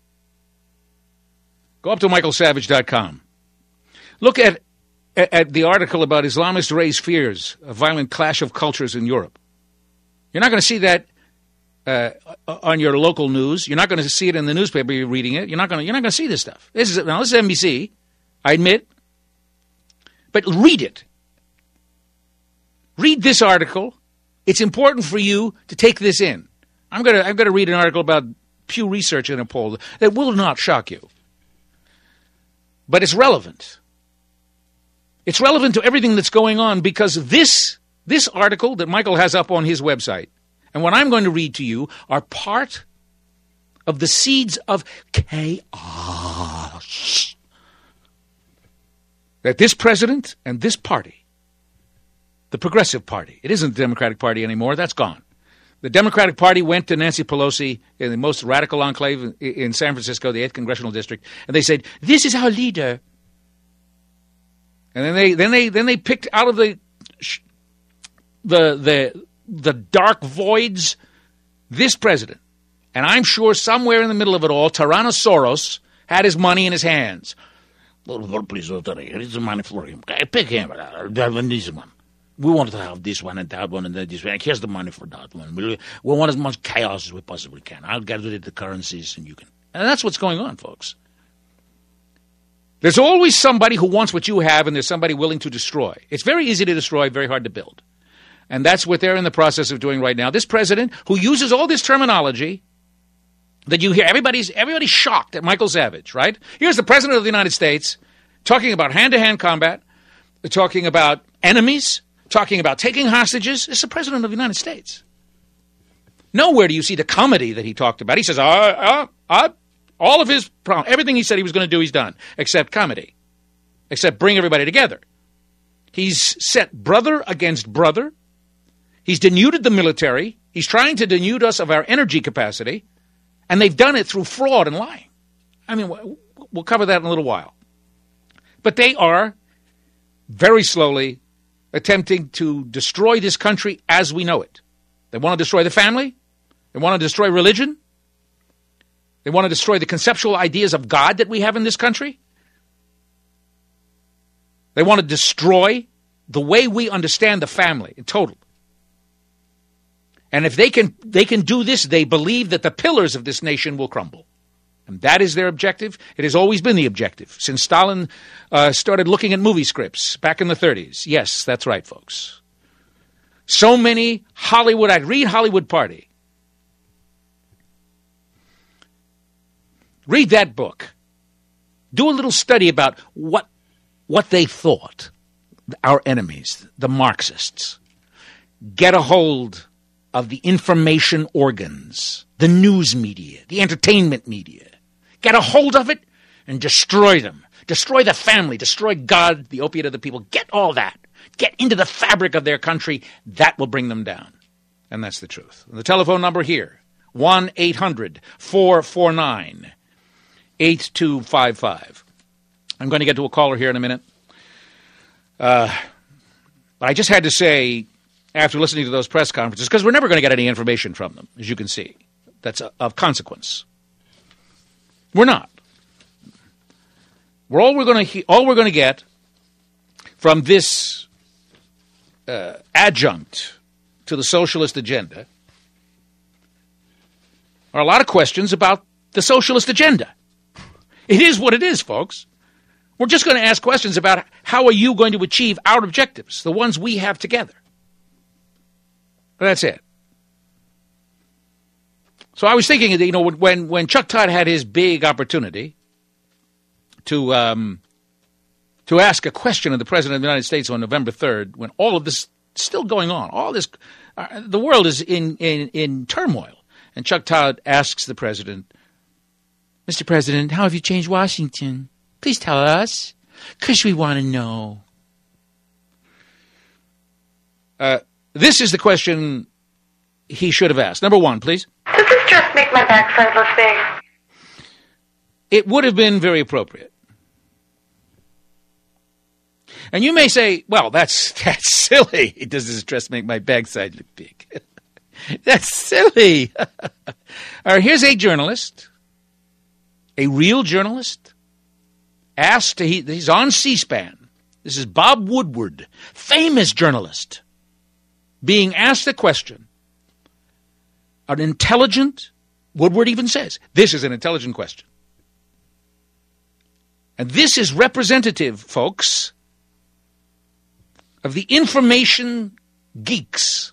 S3: Go up to michael savage dot com. Look at, at, at the article about Islamists raise fears of violent clash of cultures in Europe. You're not going to see that uh, on your local news. You're not going to see it in the newspaper. You're reading it. You're not going to. You're not going to see this stuff. This is now. This is N B C. I admit, but read it. Read this article. It's important for you to take this in. I'm going to. I'm going to read an article about Pew Research in a poll that will not shock you, but it's relevant. It's relevant to everything that's going on because this. This article that Michael has up on his website and what I'm going to read to you are part of the seeds of chaos that this president and this party, the Progressive Party, it isn't the Democratic Party anymore, that's gone. The Democratic Party went to Nancy Pelosi in the most radical enclave in San Francisco, the eighth Congressional District, and they said, this is our leader. And then they, then they, then they picked out of the... The, the the dark voids, this president. And I'm sure somewhere in the middle of it all, Tyrannosaurus had his money in his hands. Please, here's the money for him. Pick him. This one. We want to have this one and that one and this one. Here's the money for that one. We want as much chaos as we possibly can. I'll gather the currencies and you can. And that's what's going on, folks. There's always somebody who wants what you have and there's somebody willing to destroy. It's very easy to destroy, very hard to build. And that's what they're in the process of doing right now. This president, who uses all this terminology that you hear, everybody's everybody's shocked at Michael Savage, right? Here's the president of the United States talking about hand-to-hand combat, talking about enemies, talking about taking hostages. It's the president of the United States. Nowhere do you see the comedy that he talked about. He says, uh, uh, uh, all of his, everything he said he was going to do, he's done, except comedy, except bring everybody together. He's set brother against brother. He's denuded the military. He's trying to denude us of our energy capacity. And they've done it through fraud and lying. I mean, we'll cover that in a little while. But they are very slowly attempting to destroy this country as we know it. They want to destroy the family. They want to destroy religion. They want to destroy the conceptual ideas of God that we have in this country. They want to destroy the way we understand the family in total. And if they can they can do this, they believe that the pillars of this nation will crumble. And that is their objective. It has always been the objective since Stalin uh, started looking at movie scripts back in the thirties. Yes, that's right, folks. So many Hollywood, I'd read Hollywood Party. Read that book. Do a little study about what what they thought, our enemies, the Marxists. Get a hold of the information organs, the news media, the entertainment media. Get a hold of it and destroy them. Destroy the family, destroy God, the opiate of the people. Get all that. Get into the fabric of their country. That will bring them down. And that's the truth. And the telephone number here, one eight hundred four four nine eight two five five. I'm going to get to a caller here in a minute. Uh, but I just had to say, after listening to those press conferences, because we're never going to get any information from them, as you can see. That's a, of consequence. We're not. We're all we're going to he- all we're going to get from this uh, adjunct to the socialist agenda are a lot of questions about the socialist agenda. It is what it is, folks. We're just going to ask questions about how are you going to achieve our objectives, the ones we have together. That's it. So I was thinking, you know, when, when Chuck Todd had his big opportunity to um, to ask a question of the President of the United States on November third, when all of this is still going on, all this, uh, the world is in, in, in turmoil. And Chuck Todd asks the President, Mister President, how have you changed Washington? Please tell us, because we want to know. Uh, this is the question he should have asked. Number one, please.
S18: Does this just make my backside look big?
S3: It would have been very appropriate. And you may say, well, that's that's silly. Does this dress make my backside look big? That's silly. All right, here's a journalist, a real journalist, asked, to, he, he's on C-SPAN. This is Bob Woodward, famous journalist, being asked a question. An intelligent, Woodward even says, this is an intelligent question. And this is representative, folks, of the information geeks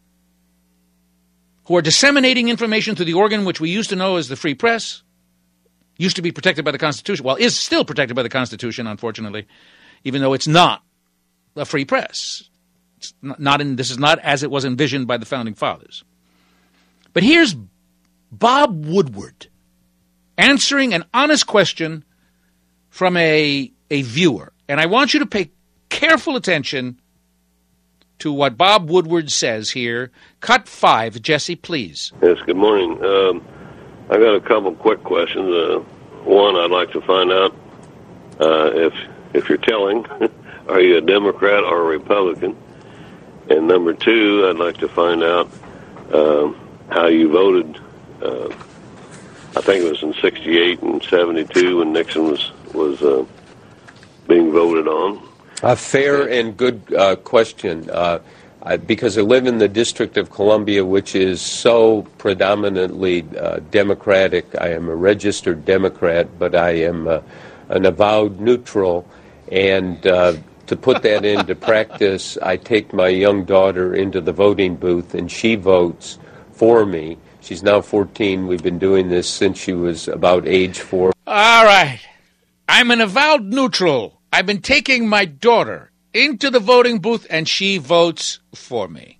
S3: who are disseminating information through the organ which we used to know as the free press, used to be protected by the Constitution, well, is still protected by the Constitution, unfortunately, even though it's not a free press. It's not in, this is not as it was envisioned by the Founding Fathers. But here's Bob Woodward answering an honest question from a, a viewer. And I want you to pay careful attention to what Bob Woodward says here. Cut five, Jesse, please.
S19: Yes, good morning. Um, I got a couple quick questions. Uh, one, I'd like to find out uh, if if you're telling, are you a Democrat or a Republican? And number two, I'd like to find out um, how you voted. Uh, I think it was in sixty-eight and seventy-two when Nixon was was uh, being voted on.
S20: A fair and good uh, question, uh, I, because I live in the District of Columbia, which is so predominantly uh, Democratic. I am a registered Democrat, but I am uh, an avowed neutral. And uh, to put that into practice, I take my young daughter into the voting booth, and she votes for me. She's now fourteen. We've been doing this since she was about age four.
S3: All right. I'm an avowed neutral. I've been taking my daughter into the voting booth, and she votes for me.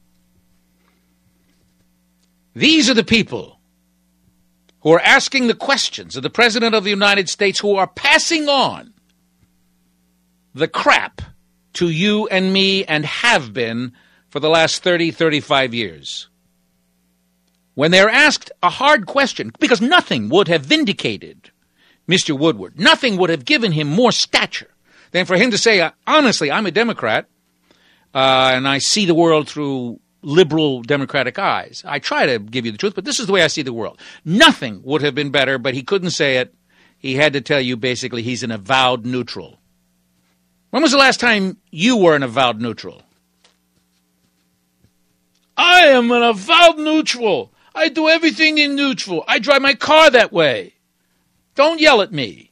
S3: These are the people who are asking the questions of the President of the United States, who are passing on the crap to you and me and have been for the last thirty, thirty-five years. When they're asked a hard question, because nothing would have vindicated Mister Woodward, nothing would have given him more stature than for him to say, uh, honestly, I'm a Democrat, uh, and I see the world through liberal Democratic eyes. I try to give you the truth, but this is the way I see the world. Nothing would have been better, but he couldn't say it. He had to tell you basically he's an avowed neutral. When was the last time you were an avowed neutral? I am an avowed neutral. I do everything in neutral. I drive my car that way. Don't yell at me.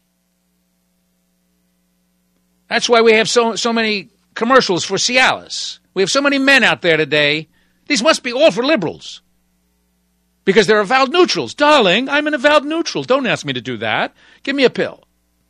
S3: That's why we have so so many commercials for Cialis. We have so many men out there today. These must be all for liberals. Because they're avowed neutrals. Darling, I'm an avowed neutral. Don't ask me to do that. Give me a pill.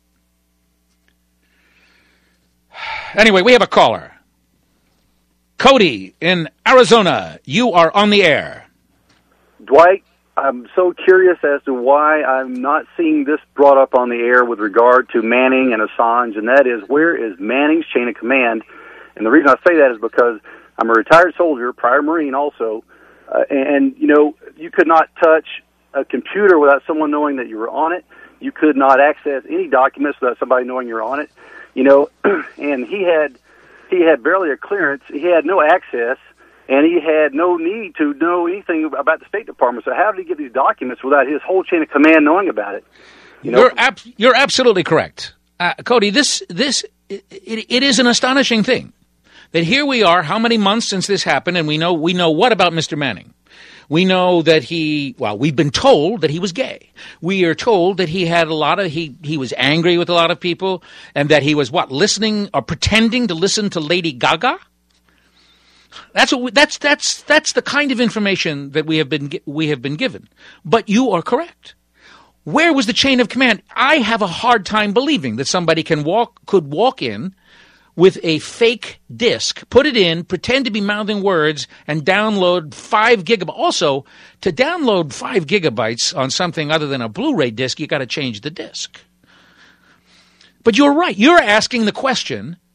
S3: Anyway, we have a caller. Cody in Arizona, you are on the air.
S21: Dwight, I'm so curious as to why I'm not seeing this brought up on the air with regard to Manning and Assange, and that is, where is Manning's chain of command? And the reason I say that is because I'm a retired soldier, prior Marine also, uh, and, and, you know, you could not touch a computer without someone knowing that you were on it. You could not access any documents without somebody knowing you're on it. You know, and he had he had barely a clearance. He had no access. And he had no need to know anything about the State Department. So how did he get these documents without his whole chain of command knowing about it? You know? You're,
S3: ab- you're absolutely correct. Uh, Cody, this, this it, it is an astonishing thing that here we are, how many months since this happened, and we know we know what about Mister Manning? We know that he, well, we've been told that he was gay. We are told that he had a lot of, he, he was angry with a lot of people, and that he was, what, listening or pretending to listen to Lady Gaga? That's what we, that's that's that's the kind of information that we have been we have been given. But you are correct. Where was the chain of command? I have a hard time believing that somebody can walk could walk in with a fake disk, put it in, pretend to be mouthing words, and download five gigabytes. Also, to download five gigabytes on something other than a Blu-ray disc, you got to change the disk. But you're right. You're asking the question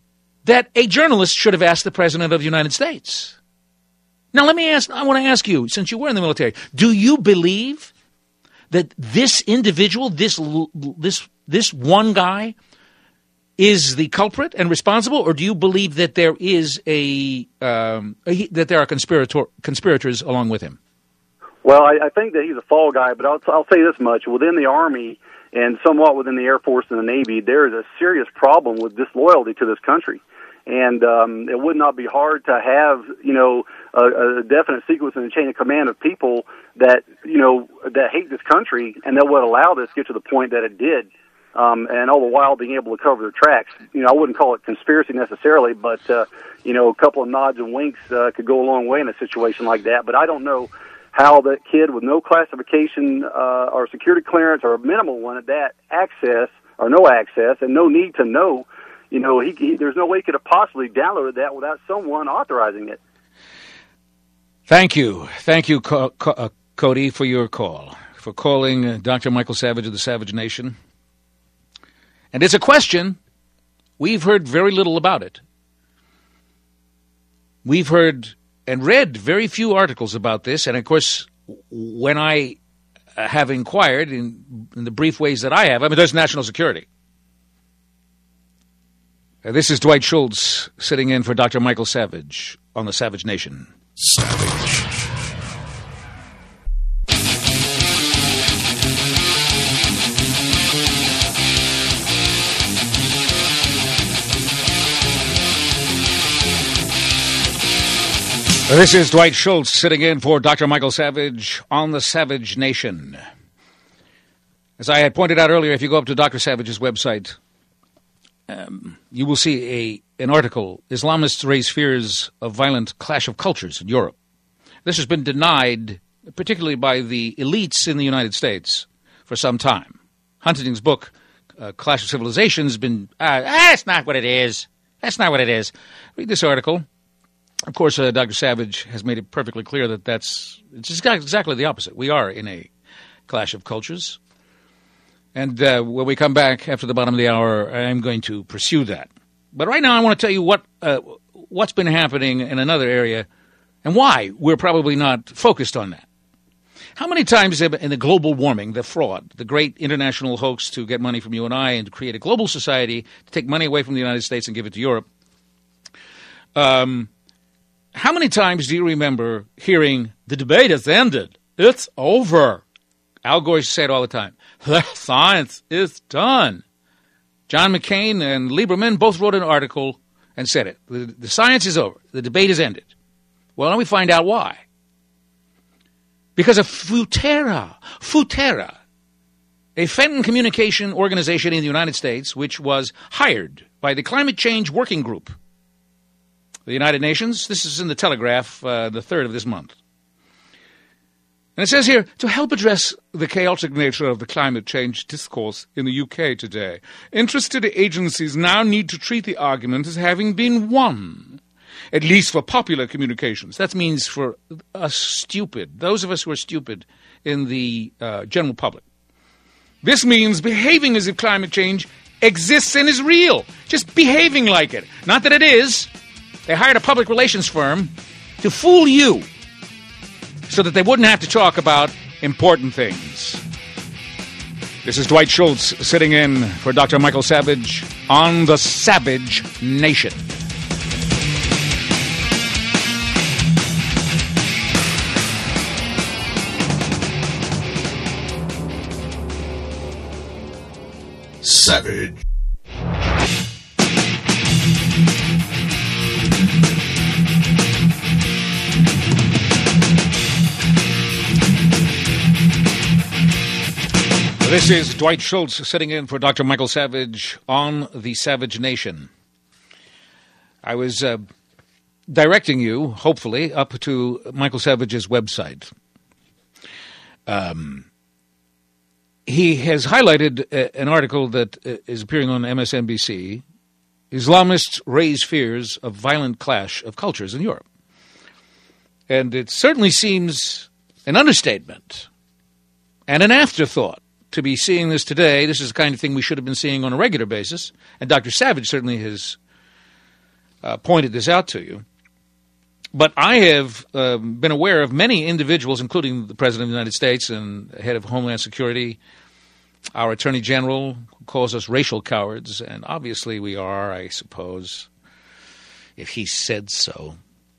S3: that a journalist should have asked the President of the United States. Now, let me ask, I want to ask you, since you were in the military, do you believe that this individual, this this this one guy, is the culprit and responsible, or do you believe that there is a, um, a that there are conspirator, conspirators along with him?
S21: Well, I, I think that he's a fall guy, but I'll, I'll say this much: within the Army and somewhat within the Air Force and the Navy, there is a serious problem with disloyalty to this country. And um, it would not be hard to have, you know, a, a definite sequence and a chain of command of people that, you know, that hate this country and that would allow this to get to the point that it did. Um, and all the while being able to cover their tracks. You know, I wouldn't call it conspiracy necessarily, but, uh, you know, a couple of nods and winks uh, could go a long way in a situation like that. But I don't know how that kid with no classification uh, or security clearance or a minimal one at that access or no access and no need to know, you know, he, he, there's no way he could have possibly downloaded that without someone authorizing it.
S3: Thank you. Thank you, Co- Co- uh, Cody, for your call, for calling uh, Doctor Michael Savage of the Savage Nation. And it's a question. We've heard very little about it. We've heard and read very few articles about this. And, of course, when I have inquired in, in the brief ways that I have, I mean, there's national security. Uh, this is Dwight Schultz sitting in for Doctor Michael Savage on the Savage Nation.
S1: Savage.
S3: This is Dwight Schultz sitting in for Doctor Michael Savage on the Savage Nation. As I had pointed out earlier, if you go up to Doctor Savage's website, um, you will see a an article, Islamists Raise Fears of Violent Clash of Cultures in Europe. This has been denied, particularly by the elites in the United States, for some time. Huntington's book, uh, Clash of Civilizations, has been, uh, that's not what it is. That's not what it is. Read this article. Of course, uh, Doctor Savage has made it perfectly clear that that's it's just exactly the opposite. We are in a clash of cultures. And uh, when we come back after the bottom of the hour, I'm going to pursue that. But right now I want to tell you what uh, what's been happening in another area and why we're probably not focused on that. How many times in the global warming, the fraud, the great international hoax to get money from you and I and to create a global society, to take money away from the United States and give it to Europe, um... how many times do you remember hearing, the debate has ended, it's over? Al Gore used to say it all the time. The science is done. John McCain and Lieberman both wrote an article and said it. The, the science is over. The debate has ended. Well, now we find out why. Because of Futera. Futera, a Fenton communication organization in the United States, which was hired by the Climate Change Working Group, the United Nations. This is in the Telegraph, uh, the third of this month. And it says here, to help address the chaotic nature of the climate change discourse in the U K today, interested agencies now need to treat the argument as having been won, at least for popular communications. That means for us stupid, those of us who are stupid in the uh, general public. This means behaving as if climate change exists and is real, just behaving like it. Not that it is. They hired a public relations firm to fool you so that they wouldn't have to talk about important things. This is Dwight Schultz sitting in for Doctor Michael Savage on the Savage Nation.
S1: Savage.
S3: This is Dwight Schultz sitting in for Doctor Michael Savage on the Savage Nation. I was uh, directing you, hopefully, up to Michael Savage's website. Um, he has highlighted a, an article that uh, is appearing on M S N B C, Islamists Raise Fears of Violent Clash of Cultures in Europe. And it certainly seems an understatement and an afterthought to be seeing this today. This is the kind of thing we should have been seeing on a regular basis, and Doctor Savage certainly has uh, pointed this out to you. But I have uh, been aware of many individuals, including the President of the United States and head of Homeland Security, our Attorney General, who calls us racial cowards, and obviously we are, I suppose, if he said so.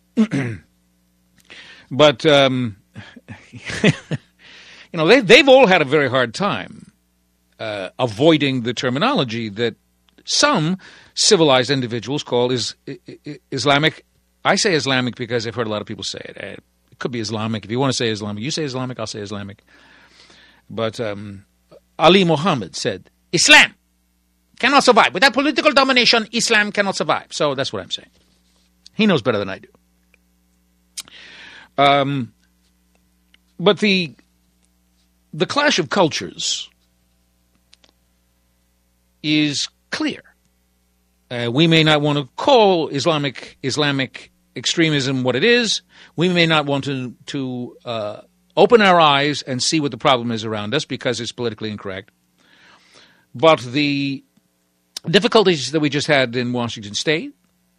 S3: But, um, you know, they, they've all had a very hard time uh, avoiding the terminology that some civilized individuals call is, Islamic. I say Islamic because I've heard a lot of people say it. It could be Islamic. If you want to say Islamic, you say Islamic, I'll say Islamic. But um, Ali Muhammad said, Islam cannot survive. Without political domination, Islam cannot survive. So that's what I'm saying. He knows better than I do. Um, but the the clash of cultures is clear. Uh, we may not want to call Islamic Islamic extremism what it is. We may not want to to uh, open our eyes and see what the problem is around us because it's politically incorrect. But the difficulties that we just had in Washington State,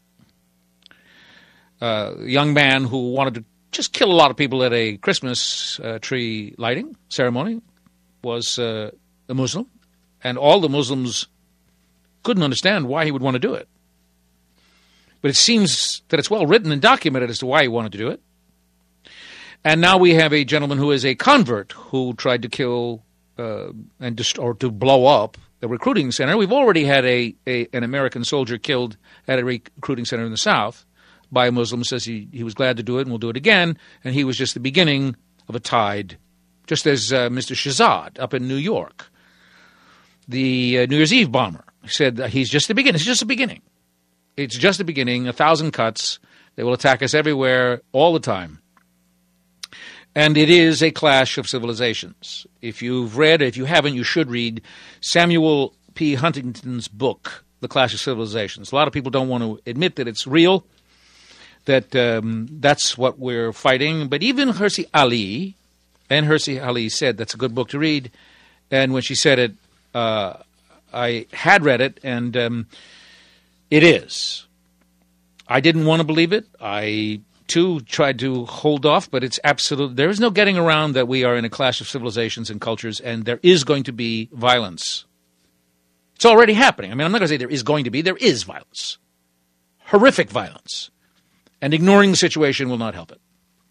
S3: uh, a young man who wanted to just kill a lot of people at a Christmas uh, tree lighting ceremony was uh, a Muslim, and all the Muslims couldn't understand why he would want to do it. But it seems that it's well written and documented as to why he wanted to do it. And now we have a gentleman who is a convert who tried to kill uh, and dist- or to blow up a recruiting center. We've already had a, a an American soldier killed at a recruiting center in the South by a Muslim. Says he, he was glad to do it and will do it again. And he was just the beginning of a tide, just as uh, Mister Shahzad up in New York, the uh, New Year's Eve bomber, said that he's just the beginning. It's just the beginning. It's just the beginning. A thousand cuts. They will attack us everywhere, all the time. And it is a clash of civilizations. If you've read, if you haven't, you should read Samuel P. Huntington's book, The Clash of Civilizations. A lot of people don't want to admit that it's real, that um, that's what we're fighting. But even Hirsi Ali, and Hirsi Ali said that's a good book to read. And when she said it, uh, I had read it, and um, it is. I didn't want to believe it. I, too, tried to hold off, but it's absolute. There is no getting around that we are in a clash of civilizations and cultures, and there is going to be violence. It's already happening. I mean, I'm not going to say there is going to be. There is violence. Horrific violence. And ignoring the situation will not help it.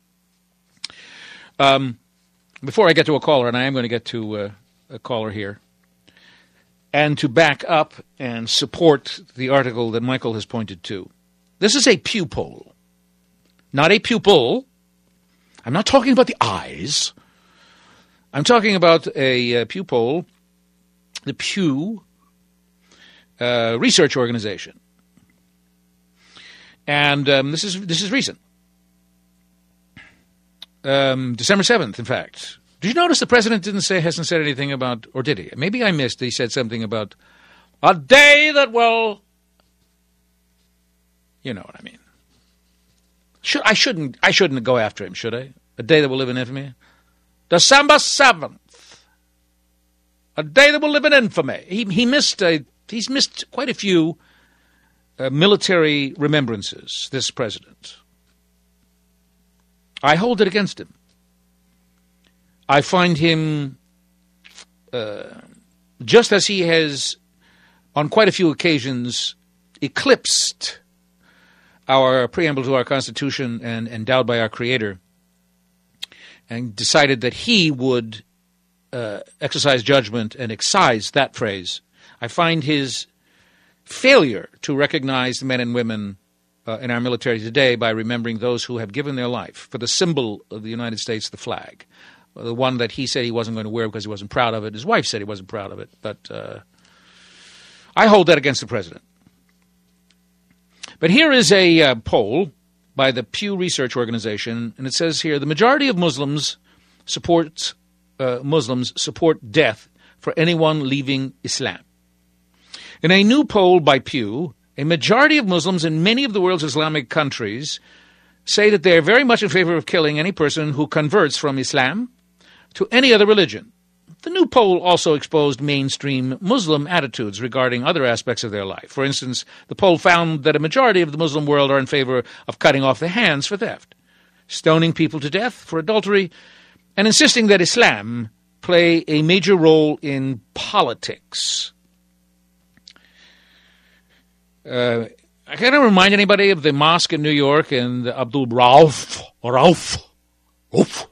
S3: Um, before I get to a caller, and I am going to get to uh, a caller here, and to back up and support the article that Michael has pointed to. This is a Pew poll, not a pupil. I'm not talking about the eyes. I'm talking about a uh, Pew poll, the Pew uh, Research Organization. And um, this is this is recent. Um, December seventh, in fact. Did you notice the president didn't say, hasn't said anything about, or did he? Maybe I missed, he said something about a day that will, you know what I mean. Should, I shouldn't I shouldn't go after him, should I? A day that will live in infamy? December seventh. A day that will live in infamy. He, he missed, a, he's missed quite a few uh, military remembrances, this president. I hold it against him. I find him, uh, just as he has, on quite a few occasions, eclipsed our preamble to our Constitution and endowed by our Creator, and decided that he would uh, exercise judgment and excise that phrase. I find his failure to recognize the men and women uh, in our military today by remembering those who have given their life for the symbol of the United States, the flag. The one that he said he wasn't going to wear because he wasn't proud of it. His wife said he wasn't proud of it. But uh, I hold that against the president. But here is a uh, poll by the Pew Research Organization, and it says here, the majority of Muslims support, uh, Muslims support death for anyone leaving Islam. In a new poll by Pew, a majority of Muslims in many of the world's Islamic countries say that they are very much in favor of killing any person who converts from Islam to any other religion. The new poll also exposed mainstream Muslim attitudes regarding other aspects of their life. For instance, the poll found that a majority of the Muslim world are in favor of cutting off their hands for theft, stoning people to death for adultery, and insisting that Islam play a major role in politics. Uh, I can't remind anybody of the mosque in New York and Abdul Rauf, Rauf, Rauf.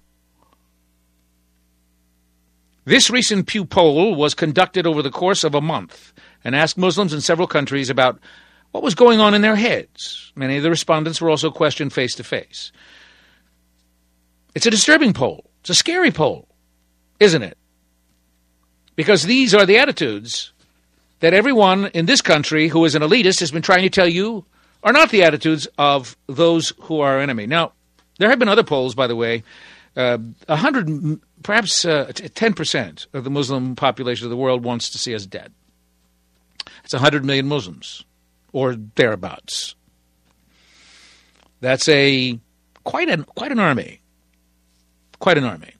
S3: This recent Pew poll was conducted over the course of a month and asked Muslims in several countries about what was going on in their heads. Many of the respondents were also questioned face-to-face. It's a disturbing poll. It's a scary poll, isn't it? Because these are the attitudes that everyone in this country who is an elitist has been trying to tell you are not the attitudes of those who are our enemy. Now, there have been other polls, by the way. Uh, a hundred, perhaps uh, ten percent of the Muslim population of the world wants to see us dead. It's one hundred million Muslims, or thereabouts. That's a quite an quite an army, quite an army,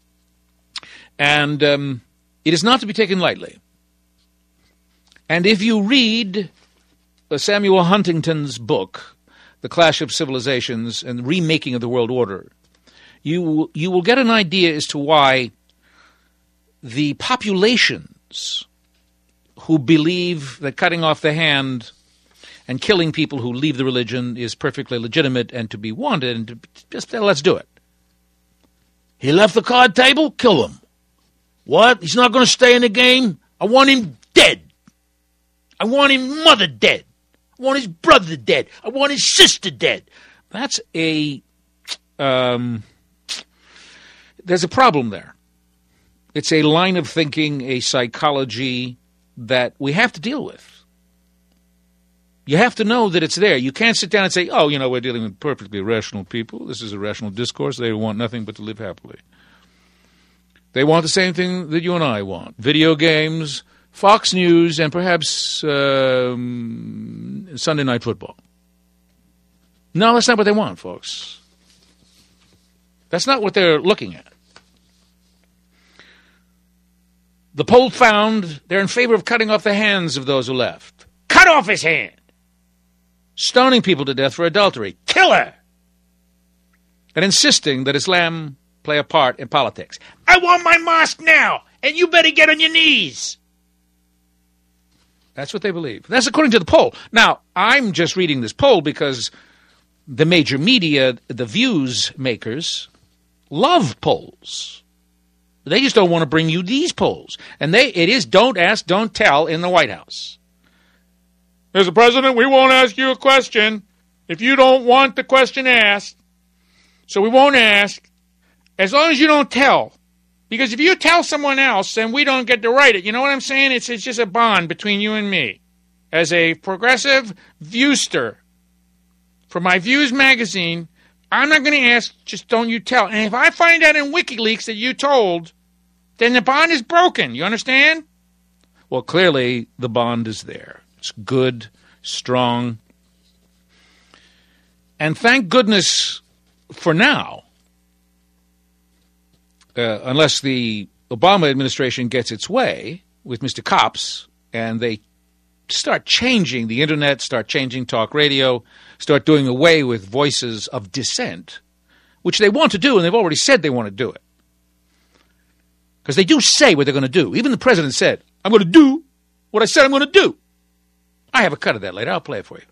S3: and um, it is not to be taken lightly. And if you read uh, Samuel Huntington's book, The Clash of Civilizations and the Remaking of the World Order, you you will get an idea as to why the populations who believe that cutting off the hand and killing people who leave the religion is perfectly legitimate and to be wanted, and to just let's do it. He left the card table, kill him. What? He's not going to stay in the game? I want him dead. I want his mother dead. I want his brother dead. I want his sister dead. That's a... Um, there's a problem there. It's a line of thinking, a psychology that we have to deal with. You have to know that it's there. You can't sit down and say, oh, you know, we're dealing with perfectly rational people. This is a rational discourse. They want nothing but to live happily. They want the same thing that you and I want. Video games, Fox News, and perhaps um, Sunday Night Football. No, that's not what they want, folks. That's not what they're looking at. The poll found they're in favor of cutting off the hands of those who left. Cut off his hand! Stoning people to death for adultery. Kill her! And insisting that Islam play a part in politics. I want my mosque now, and you better get on your knees. That's what they believe. That's according to the poll. Now, I'm just reading this poll because the major media, the views makers, love polls. They just don't want to bring you these polls. And they it is don't ask, don't tell in the White House. Mister President, we won't ask you a question if you don't want the question asked. So we won't ask as long as you don't tell. Because if you tell someone else, then we don't get to write it. You know what I'm saying? It's, it's just a bond between you and me. As a progressive viewster for my Views magazine, I'm not going to ask, just don't you tell. And if I find out in WikiLeaks that you told, then the bond is broken. You understand? Well, clearly the bond is there. It's good, strong. And thank goodness for now, uh, unless the Obama administration gets its way with Mister Copps and they start changing the internet, start changing talk radio, start doing away with voices of dissent, which they want to do, and they've already said they want to do it. Because they do say what they're going to do. Even the president said, I'm going to do what I said I'm going to do. I have a cut of that later. I'll play it for you.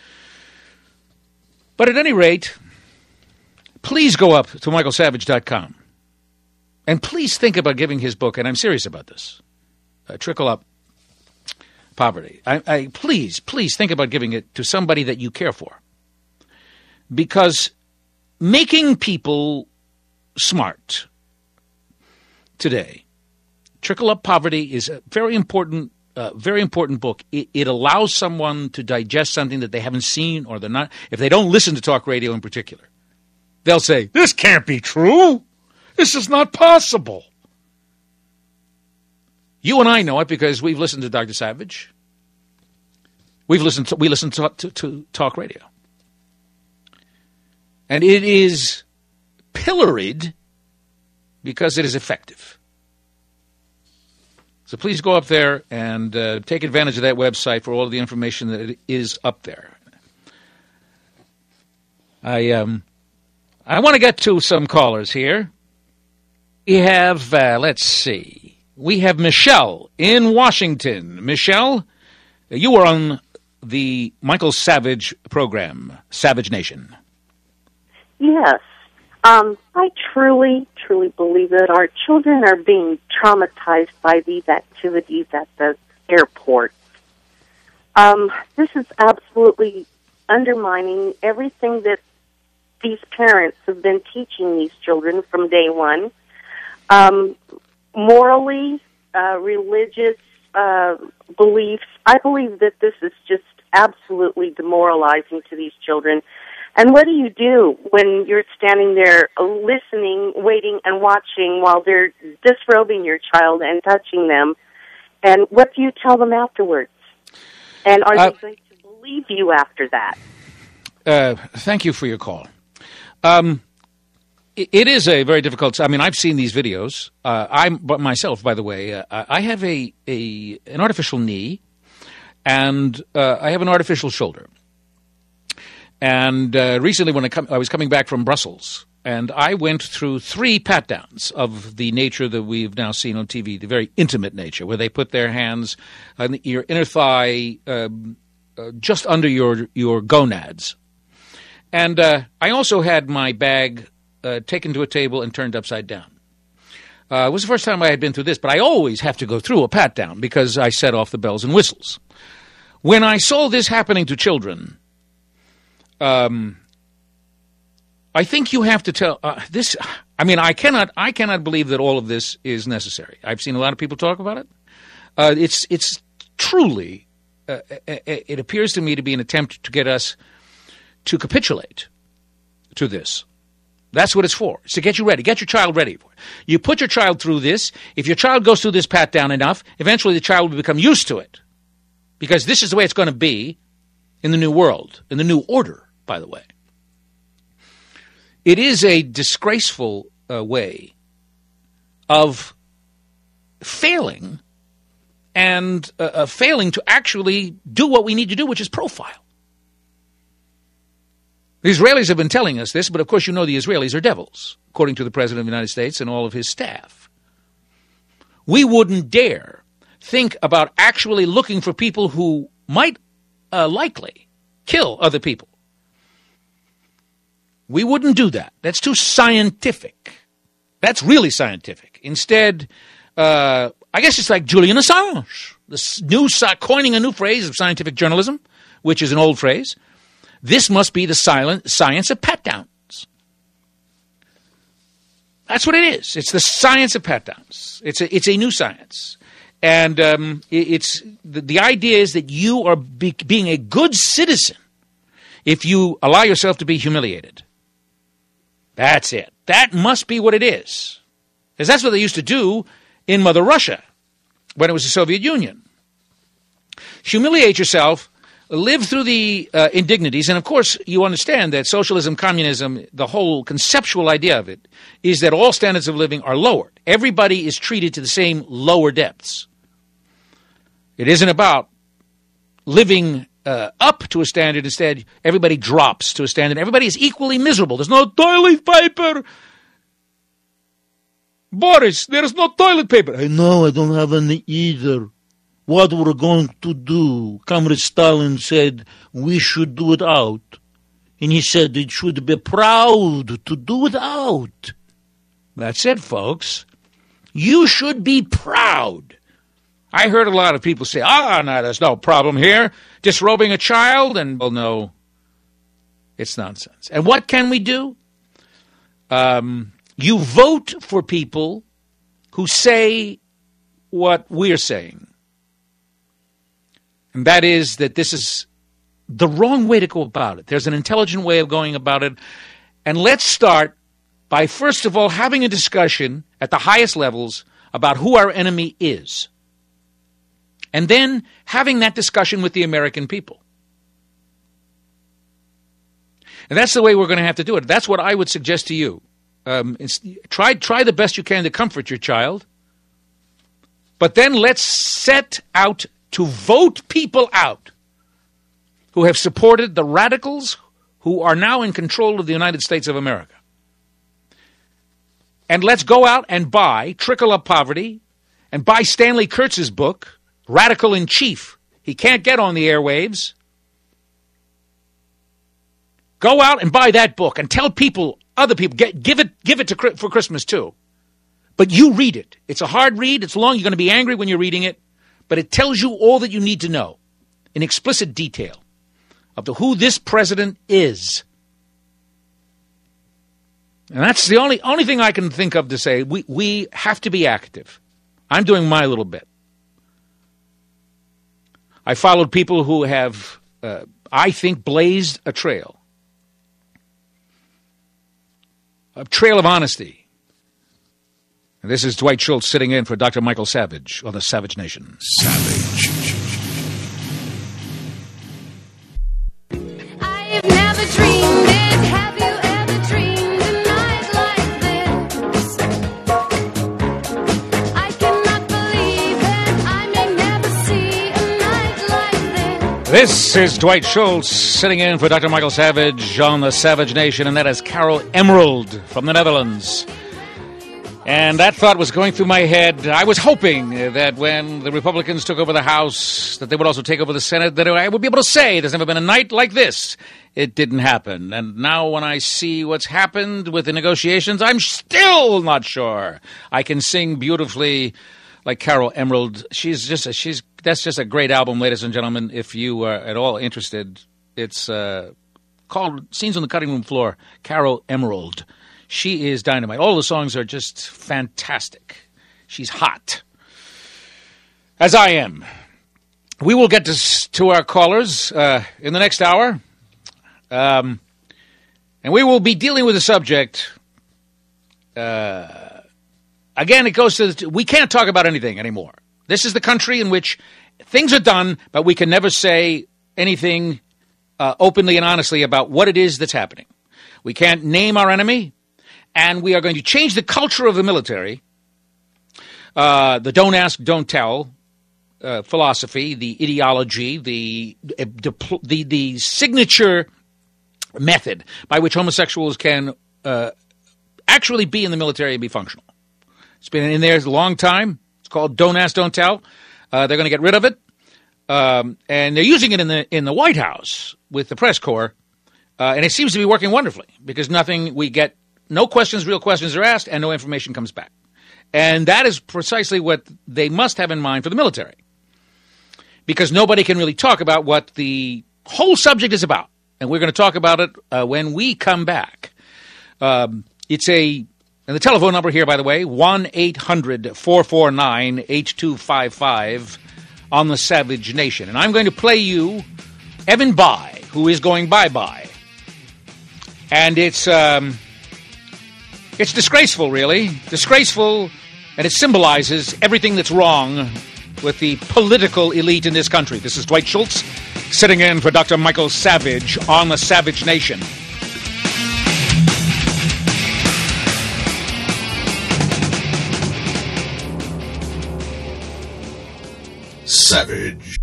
S3: But at any rate, please go up to michael savage dot com. And please think about giving his book, and I'm serious about this, uh, Trickle Up Poverty. I, I please, please think about giving it to somebody that you care for. Because making people smart today, Trickle Up Poverty is a very important, uh, very important book. It, it allows someone to digest something that they haven't seen, or they're not. If they don't listen to talk radio in particular, they'll say, "This can't be true. This is not possible." You and I know it because we've listened to Doctor Savage. We've listened to, we listen to, to, to talk radio. And it is pilloried because it is effective. So please go up there and uh, take advantage of that website for all of the information that is up there. I um, I want to get to some callers here. We have, uh, let's see, we have Michelle in Washington. Michelle, you were on the Michael Savage program, Savage Nation.
S4: Yes. Um, I truly, truly believe that our children are being traumatized by these activities at the airport. Um, this is absolutely undermining everything that these parents have been teaching these children from day one. Um, morally, uh, religious uh, beliefs, I believe that this is just absolutely demoralizing to these children. And what do you do when you're standing there listening, waiting, and watching while they're disrobing your child and touching them? And what do you tell them afterwards? And are uh, they going to believe you after that?
S3: Uh, thank you for your call. Um, it, it is a very difficult. I mean, I've seen these videos. Uh, I'm, but myself, by the way, uh, I have a, a an artificial knee, and uh, I have an artificial shoulder. And uh, recently, when I, com- I was coming back from Brussels, and I went through three pat-downs of the nature that we've now seen on T V, the very intimate nature, where they put their hands on your inner thigh, um, uh, just under your your gonads. And uh, I also had my bag uh, taken to a table and turned upside down. Uh, it was the first time I had been through this, but I always have to go through a pat-down because I set off the bells and whistles. When I saw this happening to children, um, I think you have to tell uh, this. I mean, I cannot, I cannot believe that all of this is necessary. I've seen a lot of people talk about it. Uh, it's, it's truly. Uh, it appears to me to be an attempt to get us to capitulate to this. That's what it's for. It's to get you ready. Get your child ready for it. You put your child through this. If your child goes through this pat down enough, eventually the child will become used to it. Because this is the way it's going to be in the new world, in the new order, by the way. It is a disgraceful uh, way of failing and uh, uh, failing to actually do what we need to do, which is profile. The Israelis have been telling us this, but of course you know the Israelis are devils, according to the President of the United States and all of his staff. We wouldn't dare think about actually looking for people who might uh, likely kill other people. We wouldn't do that. That's too scientific. That's really scientific. Instead, uh, I guess it's like Julian Assange, this new coining a new phrase of scientific journalism, which is an old phrase. This must be the silent science of pat-downs. That's what it is. It's the science of pat-downs. It's a, it's a new science. And um, it, it's the, the idea is that you are be, being a good citizen if you allow yourself to be humiliated. That's it. That must be what it is. Because that's what they used to do in Mother Russia when it was the Soviet Union. Humiliate yourself. Live through the uh, indignities, and of course you understand that socialism, communism, the whole conceptual idea of it is that all standards of living are lowered. Everybody is treated to the same lower depths. It isn't about living uh, up to a standard. Instead, everybody drops to a standard. Everybody is equally miserable. There's no toilet paper. Boris, there's no toilet paper. I know, I don't have any either. What we're going to do, Comrade Stalin said we should do it out. And he said it should be proud to do it out. That's it, folks. You should be proud. I heard a lot of people say, ah, no, there's no problem here. Disrobing a child, and, well, no, it's nonsense. And what can we do? Um, you vote for people who say what we're saying. And that is that this is the wrong way to go about it. There's an intelligent way of going about it. And let's start by, first of all, having a discussion at the highest levels about who our enemy is. And then having that discussion with the American people. And that's the way we're going to have to do it. That's what I would suggest to you. Um, try, try the best you can to comfort your child. But then let's set out to vote people out who have supported the radicals who are now in control of the United States of America. And let's go out and buy Trickle Up Poverty and buy Stanley Kurtz's book, Radical in Chief. He can't get on the airwaves. Go out and buy that book and tell people, other people, get, give it give it to for Christmas too. But you read it. It's a hard read. It's long. You're going to be angry when you're reading it. But it tells you all that you need to know in explicit detail of the, who this president is. And that's the only only thing I can think of to say. We, we have to be active. I'm doing my little bit. I followed people who have, uh, I think, blazed a trail. A trail of honesty. And this is Dwight Schultz sitting in for Doctor Michael Savage on the Savage Nation.
S1: Savage.
S6: I've never dreamed it. Have you ever dreamed a night like this? I cannot believe it. I may never see a night like this.
S3: This is Dwight Schultz sitting in for Doctor Michael Savage on the Savage Nation, and that is Carol Emerald from the Netherlands. And that thought was going through my head. I was hoping that when the Republicans took over the House, that they would also take over the Senate, that I would be able to say there's never been a night like this. It didn't happen. And now when I see what's happened with the negotiations, I'm still not sure I can sing beautifully like Carol Emerald. She's just a, she's that's just a great album, ladies and gentlemen. If you are at all interested, it's uh, called Scenes on the Cutting Room Floor, Carol Emerald. She is dynamite. All the songs are just fantastic. She's hot. As I am. We will get to, to our callers uh, in the next hour. Um, and we will be dealing with a subject. Uh, again, it goes to, the, we can't talk about anything anymore. This is the country in which things are done, but we can never say anything uh, openly and honestly about what it is that's happening. We can't name our enemy. And we are going to change the culture of the military, uh, the don't ask, don't tell uh, philosophy, the ideology, the, the the the signature method by which homosexuals can uh, actually be in the military and be functional. It's been in there a long time. It's called don't ask, don't tell. Uh, they're going to get rid of it, um, and they're using it in the in the White House with the press corps, uh, and it seems to be working wonderfully because nothing we get. No questions, real questions are asked, and no information comes back. And that is precisely what they must have in mind for the military. Because nobody can really talk about what the whole subject is about. And we're going to talk about it uh, when we come back. Um, it's a, and the telephone number here, by the way, one eight hundred four four nine eight two five five on the Savage Nation. And I'm going to play you Evan Bayh, who is going bye-bye. And it's... Um, It's disgraceful, really. Disgraceful, and it symbolizes everything that's wrong with the political elite in this country. This is Dwight Schultz, sitting in for Doctor Michael Savage on the Savage Nation.
S1: Savage.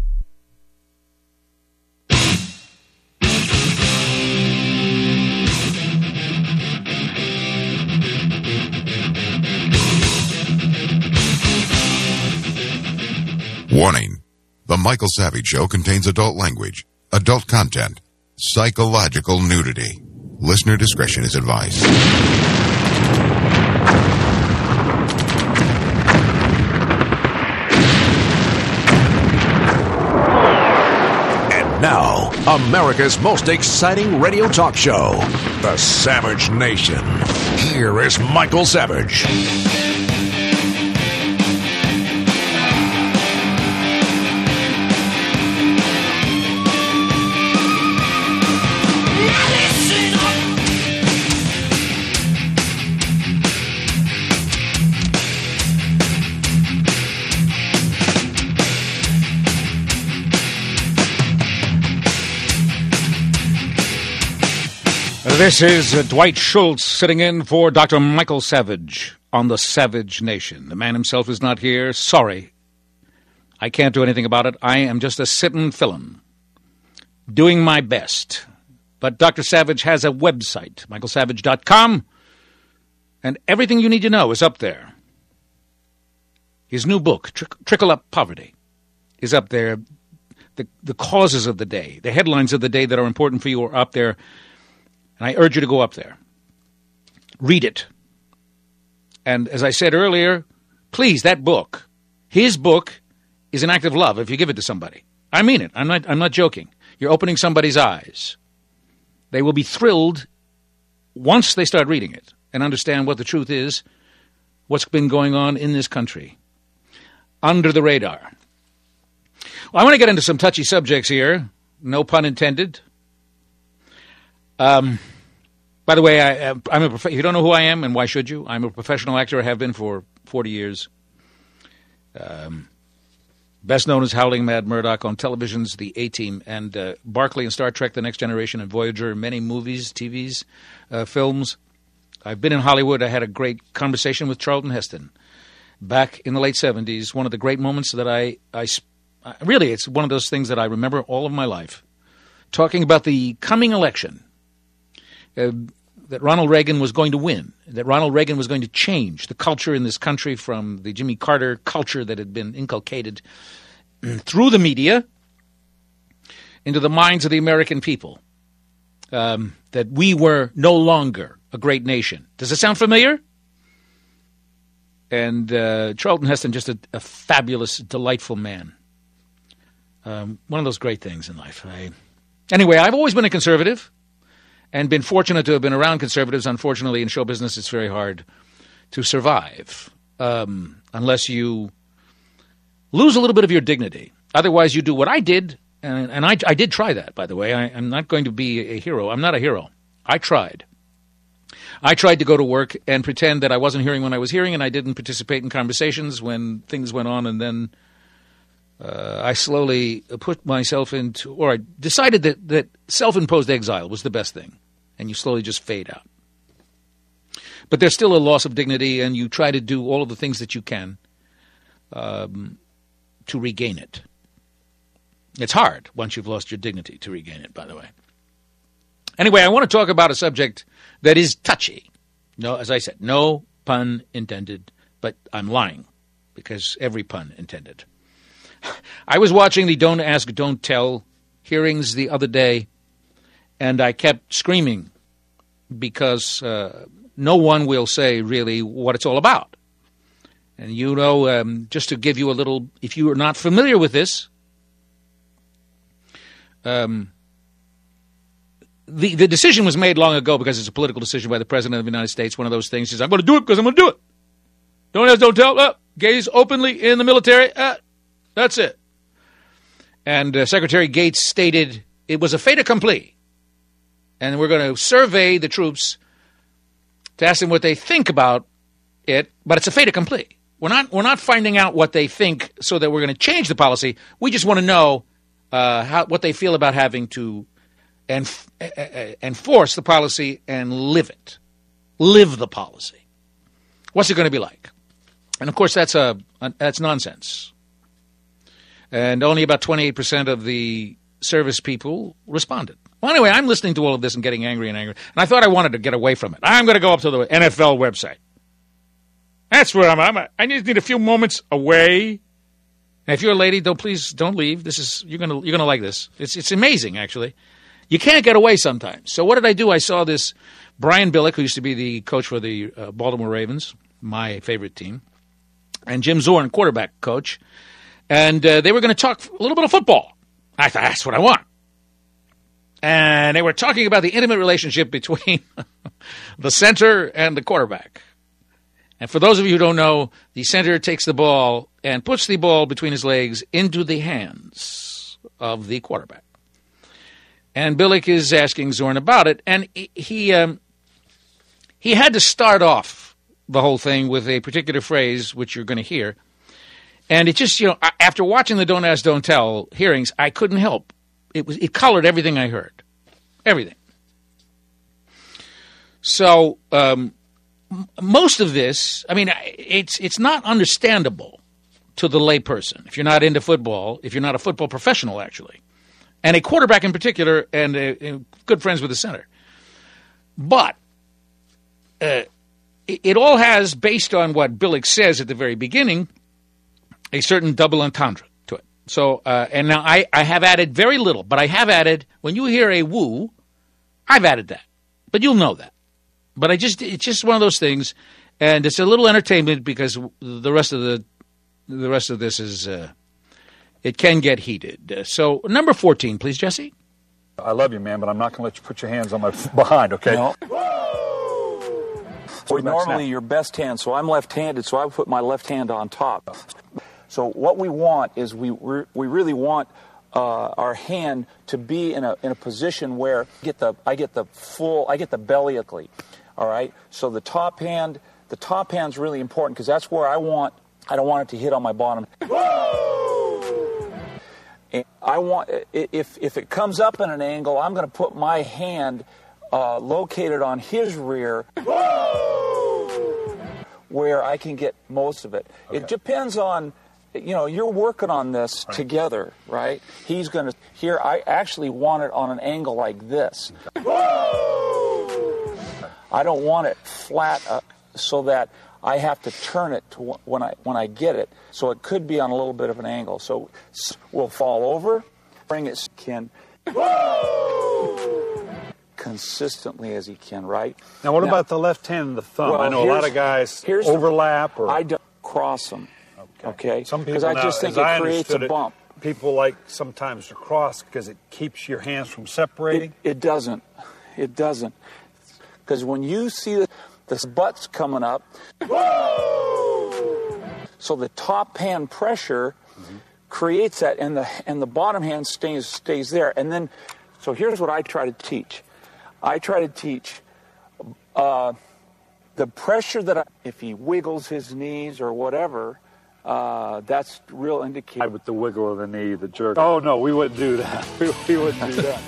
S1: Warning. The Michael Savage Show contains adult language, adult content, psychological nudity. Listener discretion is advised.
S2: And now, America's most exciting radio talk show, The Savage Nation. Here is Michael Savage.
S3: This is uh, Dwight Schultz sitting in for Doctor Michael Savage on the Savage Nation. The man himself is not here. Sorry, I can't do anything about it. I am just a sitting fillin', doing my best. But Doctor Savage has a website, michael savage dot com, and everything you need to know is up there. His new book, Trick- Trickle Up Poverty, is up there. The, the causes of the day, the headlines of the day that are important for you are up there. And I urge you to go up there. Read it. And as I said earlier, please, that book, his book, is an act of love if you give it to somebody. I mean it. I'm not, I'm not joking. You're opening somebody's eyes. They will be thrilled once they start reading it and understand what the truth is, what's been going on in this country, under the radar. Well, I want to get into some touchy subjects here, no pun intended. Um, by the way, I, I'm a prof- if you don't know who I am, and why should you? I'm a professional actor. I have been for forty years. Um, best known as Howling Mad Murdoch on television's The A-Team, and uh, Barclay in Star Trek, The Next Generation, and Voyager, many movies, T Vs, uh, films. I've been in Hollywood. I had a great conversation with Charlton Heston back in the late seventies, one of the great moments that I, I – Uh, really, it's one of those things that I remember all of my life. Talking about the coming election, uh, that Ronald Reagan was going to win, that Ronald Reagan was going to change the culture in this country from the Jimmy Carter culture that had been inculcated through the media into the minds of the American people, um, that we were no longer a great nation. Does it sound familiar? And uh, Charlton Heston, just a, a fabulous, delightful man. Um, one of those great things in life. I, anyway, I've always been a conservative and been fortunate to have been around conservatives. Unfortunately, in show business, it's very hard to survive um, unless you lose a little bit of your dignity. Otherwise, you do what I did, and, and I, I did try that, by the way. I, I'm not going to be a hero. I'm not a hero. I tried. I tried to go to work and pretend that I wasn't hearing when I was hearing, and I didn't participate in conversations when things went on, and then Uh, I slowly put myself into, or I decided that, that self-imposed exile was the best thing, and you slowly just fade out. But there's still a loss of dignity, and you try to do all of the things that you can um, to regain it. It's hard once you've lost your dignity to regain it, by the way. Anyway, I want to talk about a subject that is touchy. No, as I said, no pun intended, but I'm lying, because every pun intended. I was watching the Don't Ask, Don't Tell hearings the other day, and I kept screaming because uh, no one will say really what it's all about. And you know, um, just to give you a little, if you are not familiar with this, um, the, the decision was made long ago because it's a political decision by the President of the United States. One of those things is, I'm going to do it because I'm going to do it. Don't ask, don't tell. Uh, gays openly in the military. Uh, That's it. And uh, Secretary Gates stated it was a fait accompli. And we're going to survey the troops to ask them what they think about it, but it's a fait accompli. We're not, we're not finding out what they think so that we're going to change the policy. We just want to know uh, how, what they feel about having to enf- uh, enforce the policy and live it. Live the policy. What's it going to be like? And, of course, that's, a, a, that's nonsense. And only about twenty-eight percent of the service people responded. Well, anyway, I'm listening to all of this and getting angry and angry. And I thought I wanted to get away from it. I'm going to go up to the N F L website. That's where I'm at. I just need a few moments away. And if you're a lady, don't please don't leave. This is you're gonna you're gonna like this. It's it's amazing, actually. You can't get away sometimes. So what did I do? I saw this Brian Billick, who used to be the coach for the uh, Baltimore Ravens, my favorite team, and Jim Zorn, quarterback coach. And uh, they were going to talk a little bit of football. I thought, that's what I want. And they were talking about the intimate relationship between the center and the quarterback. And for those of you who don't know, the center takes the ball and puts the ball between his legs into the hands of the quarterback. And Billick is asking Zorn about it. And he he, um, he had to start off the whole thing with a particular phrase, which you're going to hear. And it just, you know, after watching the Don't Ask, Don't Tell hearings, I couldn't help. It was it colored everything I heard. Everything. So um, m- most of this, I mean, it's it's not understandable to the layperson, if you're not into football, if you're not a football professional, actually, and a quarterback in particular, and uh, good friends with the center. But uh, it, it all has, based on what Billick says at the very beginning, a certain double entendre to it. So, uh, and now I, I have added very little, but I have added, when you hear a woo, I've added that. But you'll know that. But I just, it's just one of those things, and it's a little entertainment because the rest of the, the rest of this is, uh, it can get heated. Uh, so, number fourteen, please, Jesse.
S9: I love you, man, but I'm not going to let you put your hands on my behind, okay?
S22: No. So normally your best hand, so I'm left-handed, so I put my left hand on top. So what we want is we re- we really want uh, our hand to be in a in a position where I get the I get the full I get the belly ugly, all right. So the top hand the top hand's really important because that's where I want I don't want it to hit on my bottom. And I want if if it comes up in an angle, I'm going to put my hand uh, located on his rear. Where I can get most of it. Okay. It depends on, you know, you're working on this right. together, right? He's going to, here, I actually want it on an angle like this. Okay. I don't want it flat uh, so that I have to turn it to when I when I get it. So it could be on a little bit of an angle. So we'll fall over, bring it can. Consistently as he can, right?
S9: Now, what
S22: now,
S9: about the left hand and the thumb?
S22: Well,
S9: I know a lot of guys overlap.
S22: The,
S9: or
S22: I don't cross them. Okay. okay?
S9: Some people,
S22: because I just think it creates a bump.
S9: It, people like sometimes to cross because it keeps your hands from separating.
S22: It, it doesn't. It doesn't. Because when you see the, the butts coming up, so the top hand pressure mm-hmm. creates that, and the and the bottom hand stays stays there. And then, so here's what I try to teach. I try to teach uh, the pressure that I, if he wiggles his knees or whatever, uh, that's real indicator.
S9: With the wiggle of the knee, the jerk. Oh, no, we wouldn't do that. We, we wouldn't do that.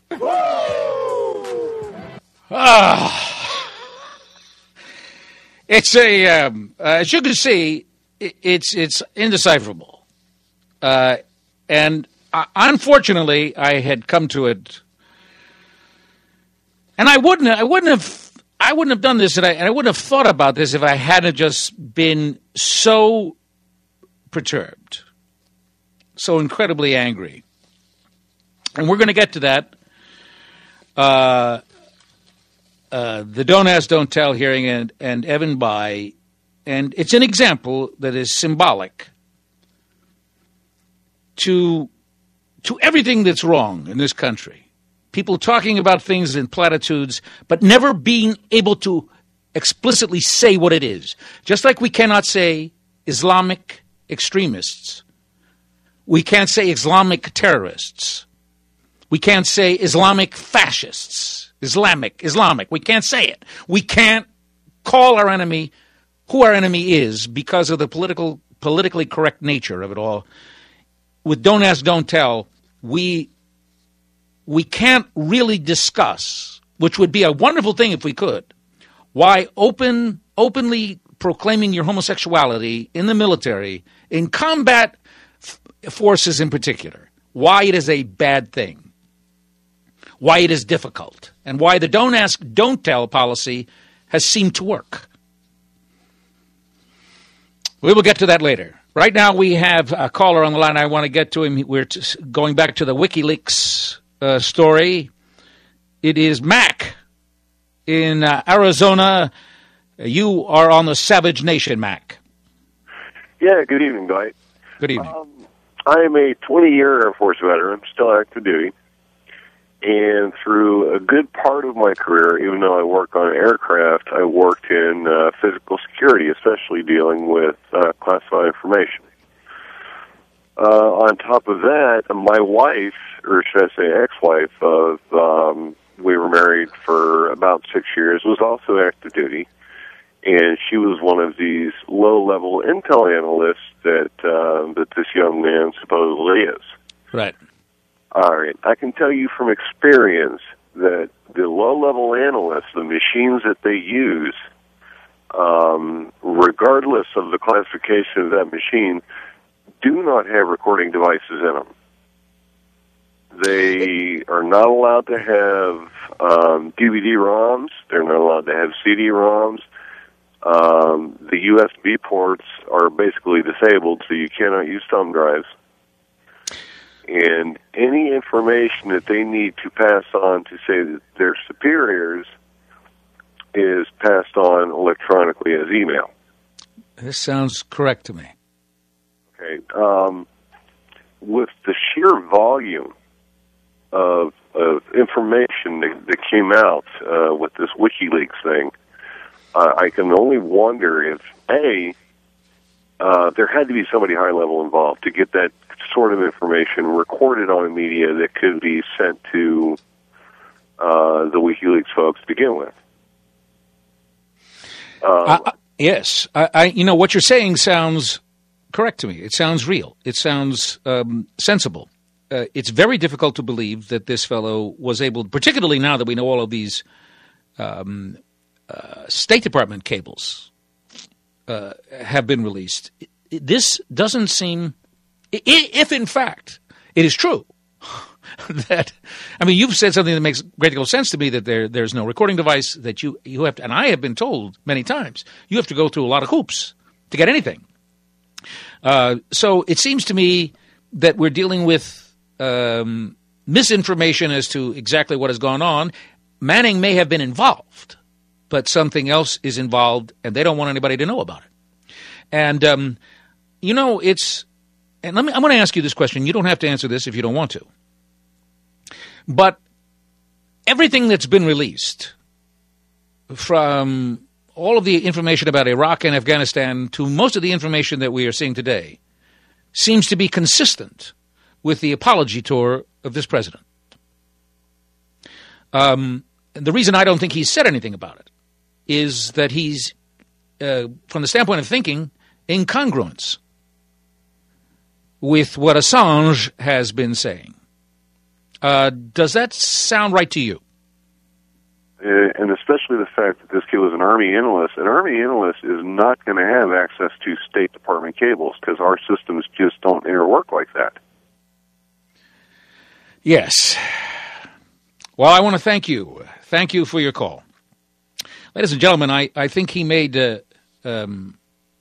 S3: ah. It's a, um, uh, as you can see, it, it's it's indecipherable. Uh, and uh, unfortunately, I had come to it. And I wouldn't, I wouldn't have, I wouldn't have done this, and I, and I wouldn't have thought about this if I hadn't just been so perturbed, so incredibly angry. And we're going to get to that. Uh, uh, the Don't Ask, Don't Tell hearing and, and Evan Bayh, and it's an example that is symbolic to to everything that's wrong in this country. People talking about things in platitudes, but never being able to explicitly say what it is. Just like we cannot say Islamic extremists. We can't say Islamic terrorists. We can't say Islamic fascists. Islamic, Islamic. We can't say it. We can't call our enemy who our enemy is because of the political, politically correct nature of it all. With Don't Ask, Don't Tell, we... we can't really discuss, which would be a wonderful thing if we could, why open, openly proclaiming your homosexuality in the military, in combat f- forces in particular, why it is a bad thing, why it is difficult, and why the Don't Ask, Don't Tell policy has seemed to work. We will get to that later. Right now we have a caller on the line. I want to get to him. We're t- going back to the WikiLeaks Uh, story. It is Mac in uh, Arizona. You are on the Savage Nation, Mac.
S23: Yeah, good evening, Dwight.
S3: Good evening.
S23: Um, I am a twenty-year Air Force veteran, still active duty, and through a good part of my career, even though I worked on aircraft, I worked in uh, physical security, especially dealing with uh, classified information. Uh, on top of that, my wife, or should I say ex-wife, of um, we were married for about six years, was also active duty, and she was one of these low-level intel analysts that uh, that this young man supposedly is.
S3: Right.
S23: All right. I can tell you from experience that the low-level analysts, the machines that they use, um, regardless of the classification of that machine, do not have recording devices in them. They are not allowed to have um, D V D ROMs. They're not allowed to have C D ROMs. Um, the U S B ports are basically disabled, so you cannot use thumb drives. And any information that they need to pass on to, say, that their superiors is passed on electronically as email.
S3: This sounds correct to me.
S23: Okay. Um, with the sheer volume of, of information that, that came out uh, with this WikiLeaks thing, uh, I can only wonder if, A, uh, there had to be somebody high-level involved to get that sort of information recorded on a media that could be sent to uh, the WikiLeaks folks to begin with. Um,
S3: uh, yes. I, I, you know, what you're saying sounds correct to me. It sounds real. It sounds um, sensible. Uh, it's very difficult to believe that this fellow was able, particularly now that we know all of these um, uh, State Department cables uh, have been released. This doesn't seem, if in fact it is true, that, I mean, you've said something that makes great deal of sense to me, that there there's no recording device, that you, you have to, and I have been told many times, you have to go through a lot of hoops to get anything. Uh, so it seems to me that we're dealing with um, misinformation as to exactly what has gone on. Manning may have been involved, but something else is involved, and they don't want anybody to know about it. And, um, you know, it's, and let me, I'm going to ask you this question. You don't have to answer this if you don't want to. But everything that's been released, from all of the information about Iraq and Afghanistan to most of the information that we are seeing today, seems to be consistent with the apology tour of this president. Um, the reason I don't think he's said anything about it is that he's, uh, from the standpoint of thinking, incongruence with what Assange has been saying. Uh, does that sound right to you?
S23: Uh, and especially the fact that this kid was an Army analyst. An Army analyst is not going to have access to State Department cables because our systems just don't interwork like that.
S3: Yes. Well, I want to thank you. Thank you for your call. Ladies and gentlemen, I, I think he made uh, um,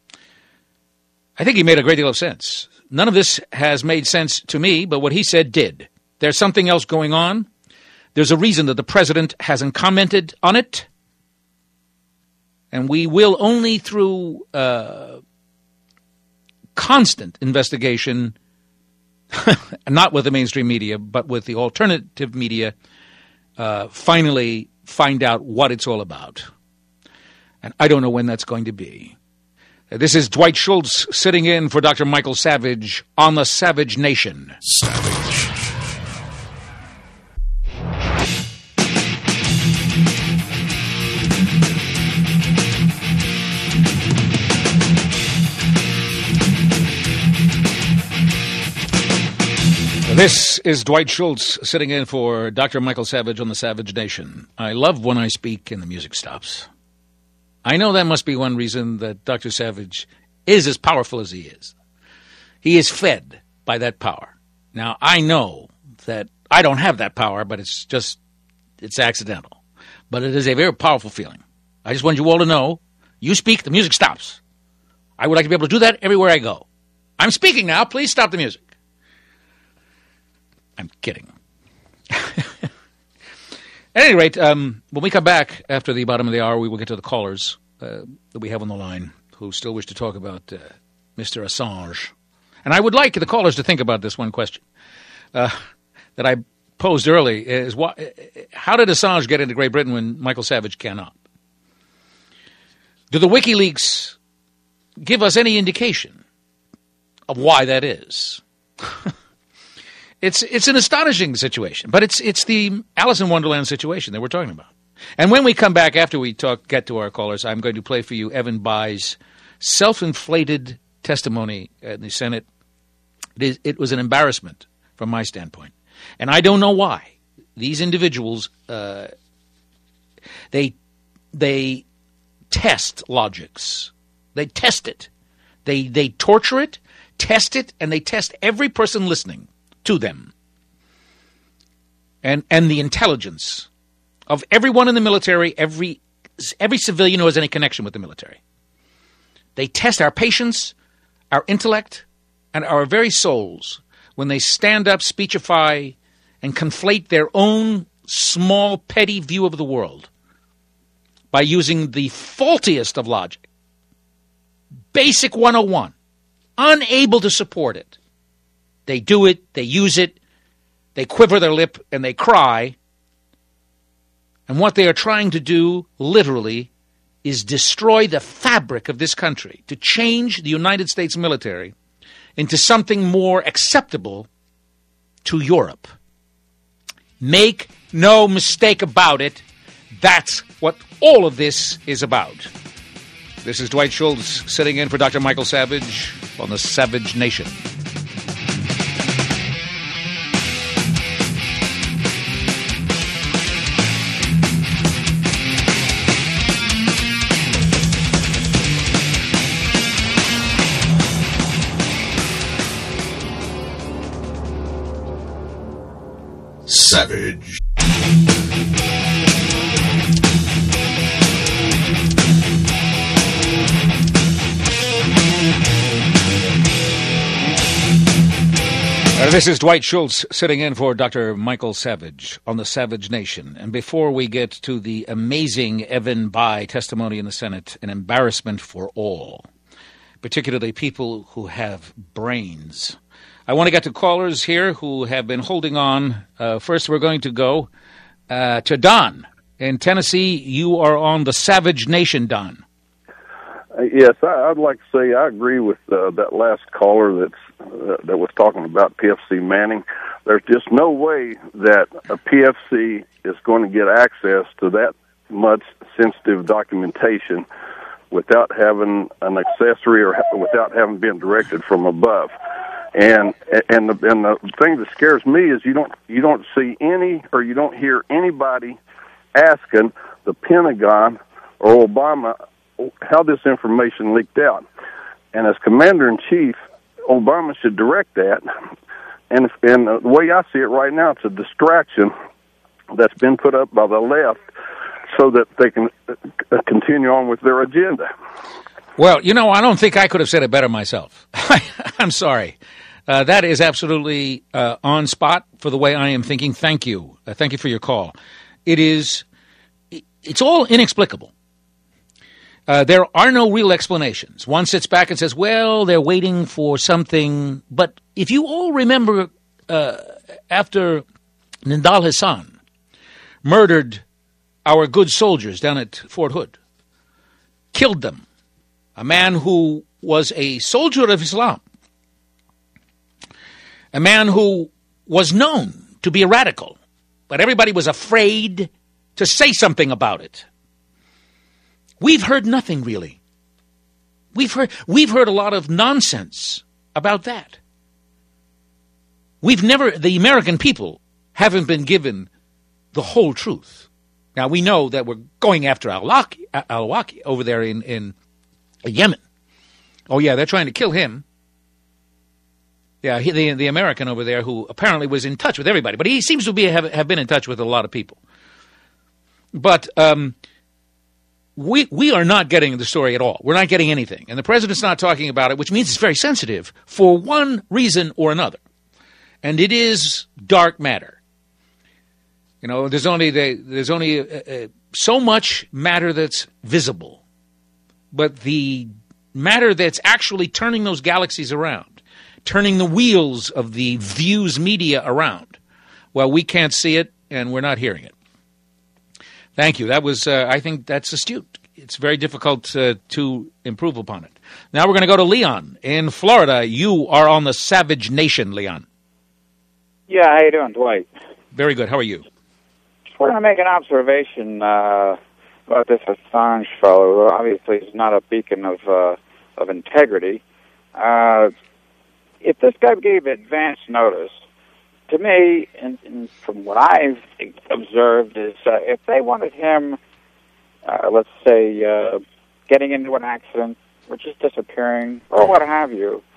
S3: I think he made a great deal of sense. None of this has made sense to me, but what he said did. There's something else going on. There's a reason that the president hasn't commented on it. And we will only through uh, constant investigation, not with the mainstream media, but with the alternative media, uh, finally find out what it's all about. And I don't know when that's going to be. This is Dwight Schultz sitting in for Doctor Michael Savage on the Savage Nation.
S1: Savage.
S3: This is Dwight Schultz sitting in for Doctor Michael Savage on the Savage Nation. I love when I speak and the music stops. I know that must be one reason that Doctor Savage is as powerful as he is. He is fed by that power. Now, I know that I don't have that power, but it's just, it's accidental. But it is a very powerful feeling. I just want you all to know, you speak, the music stops. I would like to be able to do that everywhere I go. I'm speaking now. Please stop the music. I'm kidding. At any rate, um, when we come back after the bottom of the hour, we will get to the callers uh, that we have on the line who still wish to talk about uh, Mister Assange. And I would like the callers to think about this one question uh, that I posed early, is why, how did Assange get into Great Britain when Michael Savage cannot? Do the WikiLeaks give us any indication of why that is? It's it's an astonishing situation, but it's it's the Alice in Wonderland situation that we're talking about. And when we come back, after we talk, get to our callers, I'm going to play for you Evan Bayh's self-inflated testimony in the Senate. It, is, it was an embarrassment from my standpoint. And I don't know why. These individuals, uh, they they test logics. They test it. They they torture it, test it, and they test every person listening to them and, and the intelligence of everyone in the military, every, every civilian who has any connection with the military. They test our patience, our intellect, and our very souls when they stand up, speechify, and conflate their own small, petty view of the world by using the faultiest of logic. Basic one oh one. Unable to support it. They do it, they use it, they quiver their lip, and they cry. And what they are trying to do, literally, is destroy the fabric of this country, to change the United States military into something more acceptable to Europe. Make no mistake about it, that's what all of this is about. This is Dwight Schultz sitting in for Doctor Michael Savage on the Savage Nation.
S1: Savage.
S3: Uh, this is Dwight Schultz sitting in for Doctor Michael Savage on the Savage Nation. And before we get to the amazing Evan Bayh testimony in the Senate, an embarrassment for all, particularly people who have brains, I want to get to callers here who have been holding on. Uh, first, we're going to go uh, to Don in Tennessee. You are on the Savage Nation, Don.
S5: Uh, yes, I, I'd like to say I agree with uh, that last caller that's, uh, that was talking about P F C Manning. There's just no way that a P F C is going to get access to that much sensitive documentation without having an accessory or ha- without having been directed from above. And and the, and the thing that scares me is you don't you don't see any or you don't hear anybody asking the Pentagon or Obama how this information leaked out. And as Commander-in-Chief, Obama should direct that. And, and the way I see it right now, it's a distraction that's been put up by the left so that they can continue on with their agenda.
S3: Well, you know, I don't think I could have said it better myself. I'm sorry. Uh, that is absolutely uh, on spot for the way I am thinking. Thank you. Uh, thank you for your call. It is, it's all inexplicable. Uh, there are no real explanations. One sits back and says, well, they're waiting for something. But if you all remember uh, after Nidal Hasan murdered our good soldiers down at Fort Hood, killed them, a man who was a soldier of Islam, a man who was known to be a radical, but everybody was afraid to say something about it. We've heard nothing, really. We've heard, we've heard a lot of nonsense about that. We've never, the American people haven't been given the whole truth. Now, we know that we're going after al-Awlaki, al-Awlaki over there in, in Yemen. Oh, yeah, they're trying to kill him. Yeah, he, the, the American over there who apparently was in touch with everybody. But he seems to be have, have been in touch with a lot of people. But um, we we are not getting the story at all. We're not getting anything. And the president's not talking about it, which means it's very sensitive for one reason or another. And it is dark matter. You know, there's only the, there's only uh, uh, so much matter that's visible. But the matter that's actually turning those galaxies around, turning the wheels of the views media around, well, we can't see it and we're not hearing it. Thank you. That was, uh, I think that's astute. It's very difficult uh, to improve upon it. Now we're going to go to Leon in Florida. You are on the Savage Nation, Leon.
S8: Yeah, how you doing, Dwight?
S3: Very good. How are you?
S8: We're going to make an observation uh, about this Assange fellow. Obviously, he's not a beacon of uh, of integrity. Uh, if this guy gave advance notice, to me, and, and from what I've observed, is uh, if they wanted him, uh, let's say, uh, getting into an accident or just disappearing or what have you,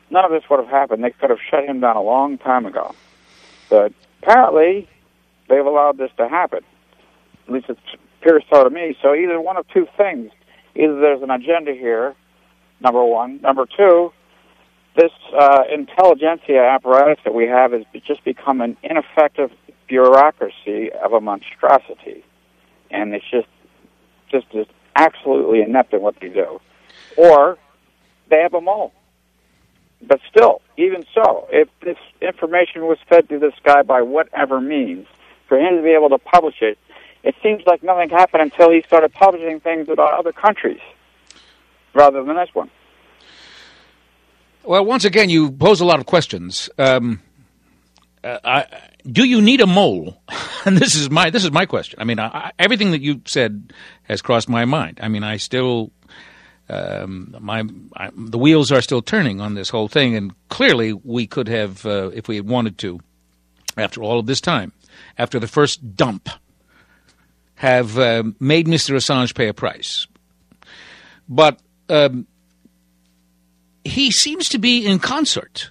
S8: none of this would have happened. They could have shut him down a long time ago. But apparently, they've allowed this to happen. At least it appears so to me. So either one of two things. Either there's an agenda here, number one. Number two, this uh, intelligentsia apparatus that we have has just become an ineffective bureaucracy of a monstrosity. And it's just, just, just absolutely inept at what they do. Or they have a mole. But still, even so, if this information was fed to this guy by whatever means, for him to be able to publish it, it seems like nothing happened until he started publishing things about other countries, rather than this one.
S3: Well, once again, you pose a lot of questions. Um, uh, I, do you need a mole? And this is my this is my question. I mean, I, I, everything that you said has crossed my mind. I mean, I still um, my I, the wheels are still turning on this whole thing, and clearly we could have, uh, if we had wanted to, after all of this time, after the first dump, have uh, made Mister Assange pay a price. But um, he seems to be in concert,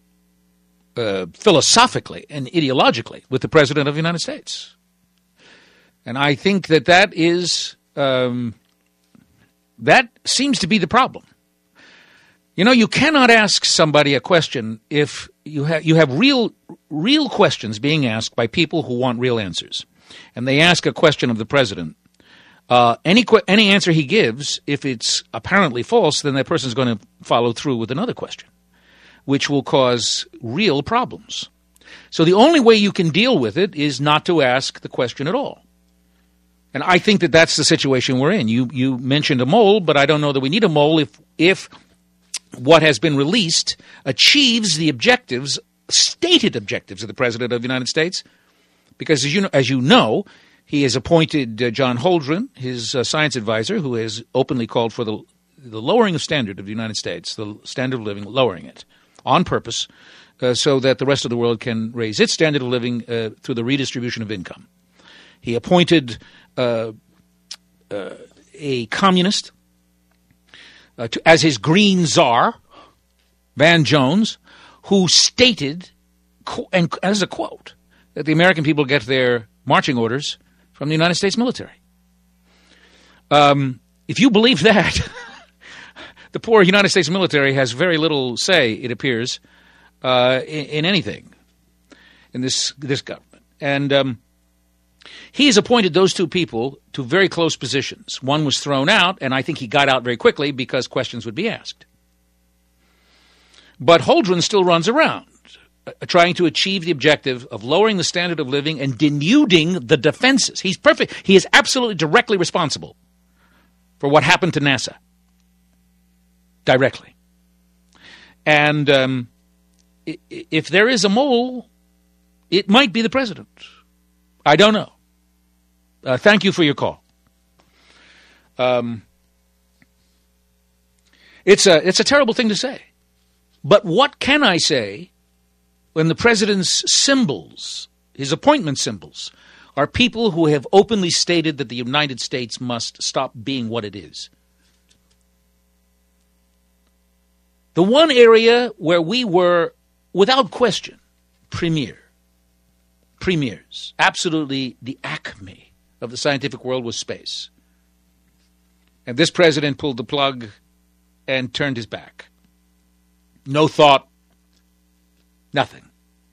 S3: uh, philosophically and ideologically, with the President of the United States. And I think that that is, um, that seems to be the problem. You know, you cannot ask somebody a question if you have you have real real questions being asked by people who want real answers. And they ask a question of the president. Uh, any que- any answer he gives, if it's apparently false, then that person is going to follow through with another question, which will cause real problems. So the only way you can deal with it is not to ask the question at all. And I think that that's the situation we're in. You you mentioned a mole, but I don't know that we need a mole if if what has been released achieves the objectives, stated objectives of the President of the United States. Because as you know, as you know he has appointed uh, John Holdren, his uh, science advisor, who has openly called for the the lowering of standard of the United States, the standard of living, lowering it on purpose, uh, so that the rest of the world can raise its standard of living uh, through the redistribution of income. He appointed uh, uh, a communist uh, to, as his green czar, Van Jones, who stated, and as a quote, that the American people get their marching orders from the United States military. Um, if you believe that, the poor United States military has very little say, it appears, uh, in, in anything in this this government. And um, he has appointed those two people to very close positions. One was thrown out, and I think he got out very quickly because questions would be asked. But Holdren still runs around, trying to achieve the objective of lowering the standard of living and denuding the defenses. He's perfect. He is absolutely directly responsible for what happened to NASA. Directly. And um, if there is a mole, it might be the president. I don't know. Uh, thank you for your call. Um, it's a it's a terrible thing to say. But what can I say when the president's symbols, his appointment symbols, are people who have openly stated that the United States must stop being what it is? The one area where we were, without question, premier, premiers, absolutely the acme of the scientific world was space. And this president pulled the plug and turned his back. No thought, nothing.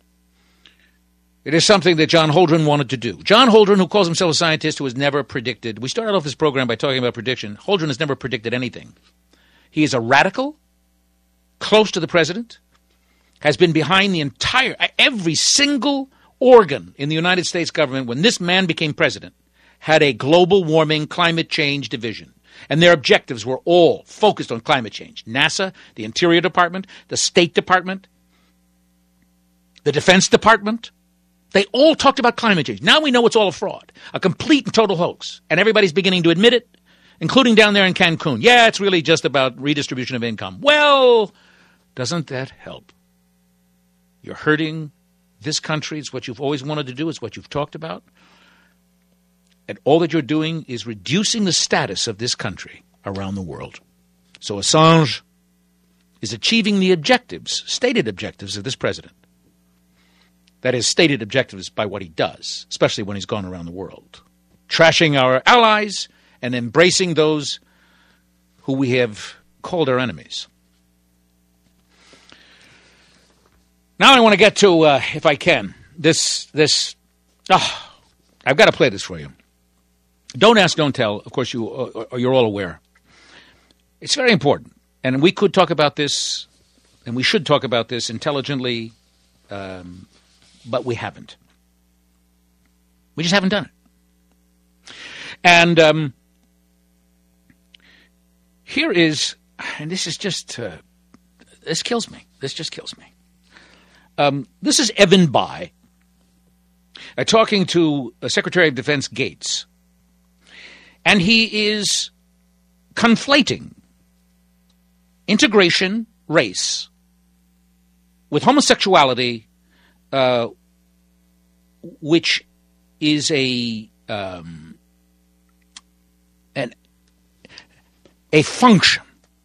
S3: It is something that John Holdren wanted to do. John Holdren, who calls himself a scientist who has never predicted, we started off this program by talking about prediction. Holdren has never predicted anything. He is a radical, close to the president, has been behind the entire, every single organ in the United States government when this man became president had a global warming climate change division. And their objectives were all focused on climate change. NASA, the Interior Department, the State Department, the Defense Department, they all talked about climate change. Now we know it's all a fraud, a complete and total hoax. And everybody's beginning to admit it, including down there in Cancun. Yeah, it's really just about redistribution of income. Well, doesn't that help? You're hurting this country. It's what you've always wanted to do. It's what you've talked about. And all that you're doing is reducing the status of this country around the world. So Assange, is achieving the objectives, stated objectives of this president. That is, stated objectives by what he does, especially when he's gone around the world. Trashing our allies and embracing those who we have called our enemies. Now I want to get to, uh, if I can, this, this, oh, I've got to play this for you. Don't ask, don't tell. Of course, you, uh, you're all aware. It's very important. And we could talk about this, and we should talk about this intelligently, um, but we haven't. We just haven't done it. And um, here is, and this is just, uh, this kills me. This just kills me. Um, this is Evan Bayh uh, talking to uh, Secretary of Defense Gates. And he is conflating integration, race, with homosexuality, uh, which is a um, an, a function,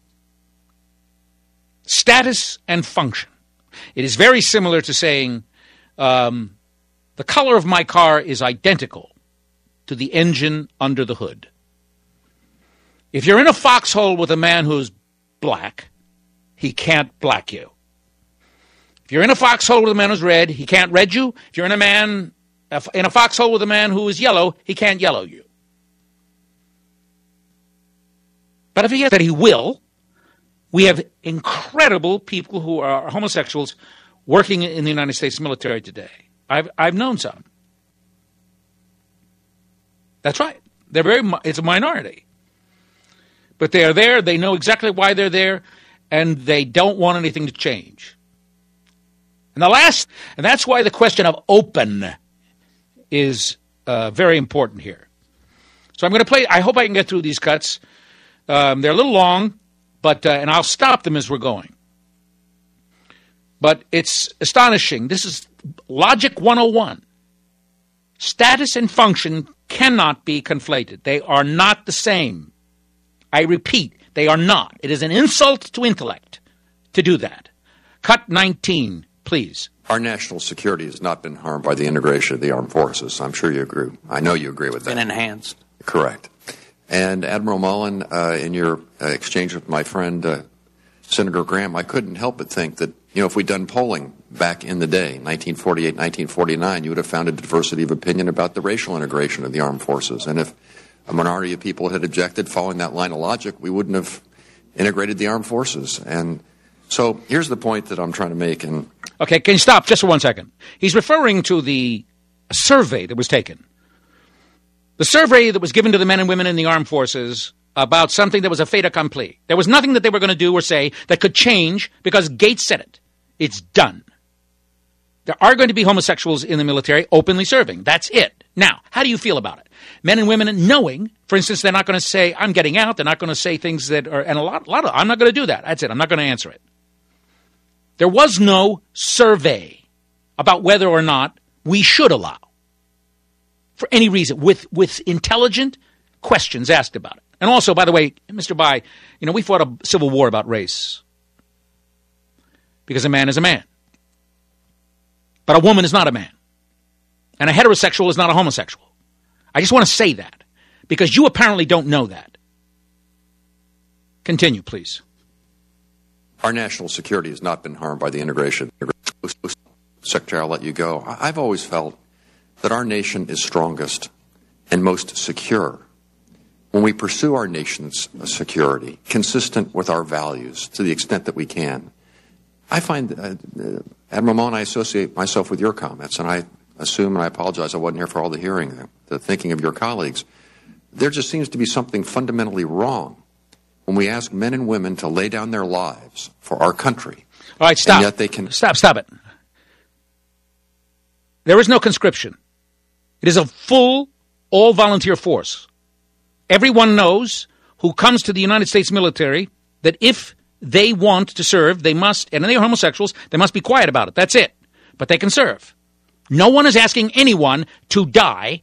S3: status and function. It is very similar to saying um, the color of my car is identical to the engine under the hood. If you're in a foxhole with a man who's black, he can't black you. If you're in a foxhole with a man who's red, he can't red you. If you're in a man in a foxhole with a man who is yellow, he can't yellow you. But if he has that he will, we have incredible people who are homosexuals working in the United States military today. I've I've known some. That's right. They're very it's a minority. But they are there, they know exactly why they're there, and they don't want anything to change. And the last, and that's why the question of open is uh, very important here. So I'm going to play, I hope I can get through these cuts. Um, they're a little long, but uh, and I'll stop them as we're going. But it's astonishing. This is Logic one oh one. Status and function cannot be conflated. They are not the same. I repeat, they are not. It is an insult to intellect to do that. Cut nineteen, please.
S10: Our national security has not been harmed by the integration of the armed forces. I'm sure you agree. I know you agree with that.
S12: Been enhanced.
S10: Correct. And Admiral Mullen, uh, in your uh, exchange with my friend uh, Senator Graham, I couldn't help but think that, you know, if we'd done polling back in the day, nineteen forty-eight, nineteen forty-nine, you would have found a diversity of opinion about the racial integration of the armed forces. And if a minority of people had objected following that line of logic, we wouldn't have integrated the armed forces. And so here's the point that I'm trying to make. And
S3: okay, can you stop just for one second? He's referring to the survey that was taken. The survey that was given to the men and women in the armed forces about something that was a fait accompli. There was nothing that they were going to do or say that could change because Gates said it. It's done. There are going to be homosexuals in the military openly serving. That's it. Now, how do you feel about it? Men and women knowing, for instance, they're not going to say, I'm getting out. They're not going to say things that are, and a lot, a lot of, I'm not going to do that. That's it. I'm not going to answer it. There was no survey about whether or not we should allow, for any reason, with, with intelligent questions asked about it. And also, by the way, Mister Bayh, you know, we fought a civil war about race because a man is a man. But a woman is not a man. And a heterosexual is not a homosexual. I just want to say that because you apparently don't know that. Continue, please.
S10: Our national security has not been harmed by the integration. Secretary, I'll let you go. I've always felt that our nation is strongest and most secure when we pursue our nation's security consistent with our values to the extent that we can. I find, uh, uh, Admiral Mullen, I associate myself with your comments, and I assume, and I apologize, I wasn't here for all the hearing, the, the thinking of your colleagues. There just seems to be something fundamentally wrong when we ask men and women to lay down their lives for our country.
S3: All right, stop.
S10: And yet they can...
S3: Stop, stop it. There is no conscription. It is a full, all-volunteer force. Everyone knows who comes to the United States military that if they want to serve, they must, and they are homosexuals, they must be quiet about it. That's it. But they can serve. No one is asking anyone to die.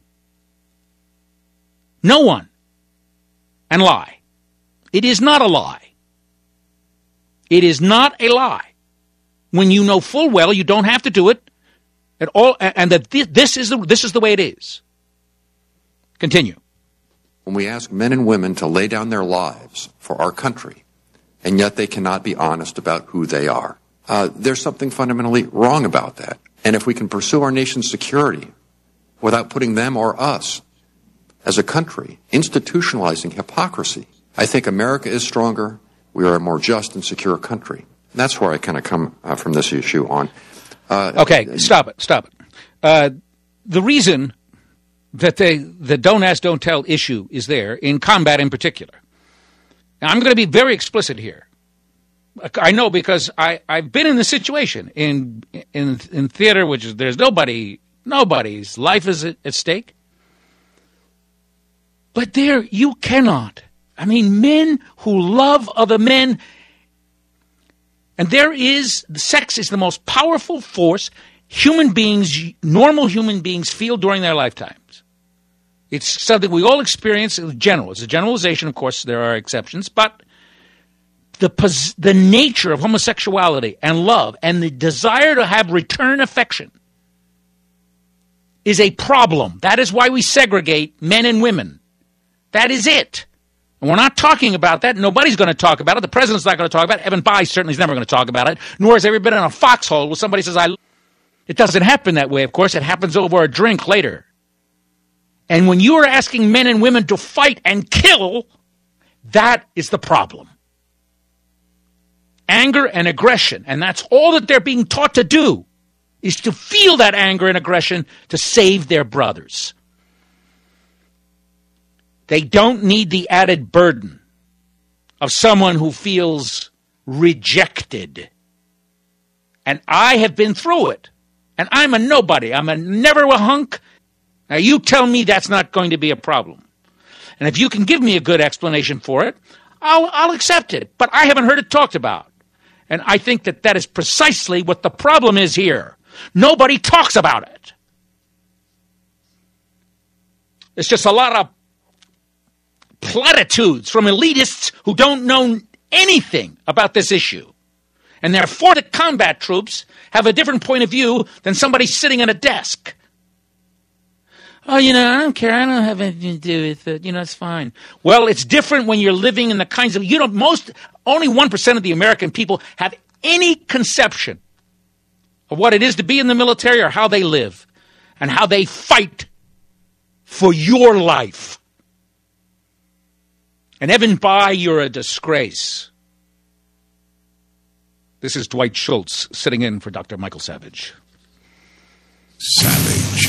S3: No one. And lie. It is not a lie. It is not a lie when you know full well you don't have to do it at all, and that this is the, this is the way it is. Continue.
S10: When we ask men and women to lay down their lives for our country, and yet they cannot be honest about who they are, uh, there's something fundamentally wrong about that. And if we can pursue our nation's security without putting them or us as a country institutionalizing hypocrisy, I think America is stronger. We are a more just and secure country. And that's where I kind of come uh, from this issue on. Uh,
S3: okay, stop it, stop it. Uh, the reason that they, the don't ask, don't tell issue is there, in combat in particular. Now, I'm going to be very explicit here. I know because I, I've been in the situation in in in theater, which is there's nobody, nobody's life is at, at stake. But there, you cannot. I mean, men who love other men, and there is, sex is the most powerful force human beings, normal human beings feel during their lifetimes. It's something we all experience in general. It's a generalization, of course, there are exceptions, but the pos- the nature of homosexuality and love and the desire to have return affection is a problem. That is why we segregate men and women. That is it. And we're not talking about that. Nobody's going to talk about it. The president's not going to talk about it. Evan Bayh certainly is never going to talk about it, nor has ever been in a foxhole where somebody says, I... It doesn't happen that way, of course. It happens over a drink later. And when you are asking men and women to fight and kill, that is the problem. Anger and aggression, and that's all that they're being taught to do, is to feel that anger and aggression to save their brothers. They don't need the added burden of someone who feels rejected. And I have been through it. And I'm a nobody. I'm a never a hunk. Now you tell me that's not going to be a problem. And if you can give me a good explanation for it, I'll, I'll accept it. But I haven't heard it talked about. And I think that that is precisely what the problem is here. Nobody talks about it. It's just a lot of platitudes from elitists who don't know anything about this issue. And therefore the combat troops have a different point of view than somebody sitting at a desk. Oh, you know, I don't care. I don't have anything to do with it. You know, it's fine. Well, it's different when you're living in the kinds of, you know, most, only one percent of the American people have any conception of what it is to be in the military or how they live and how they fight for your life. And Evan Bayh, you're a disgrace. This is Dwight Schultz sitting in for Doctor Michael Savage.
S1: Savage.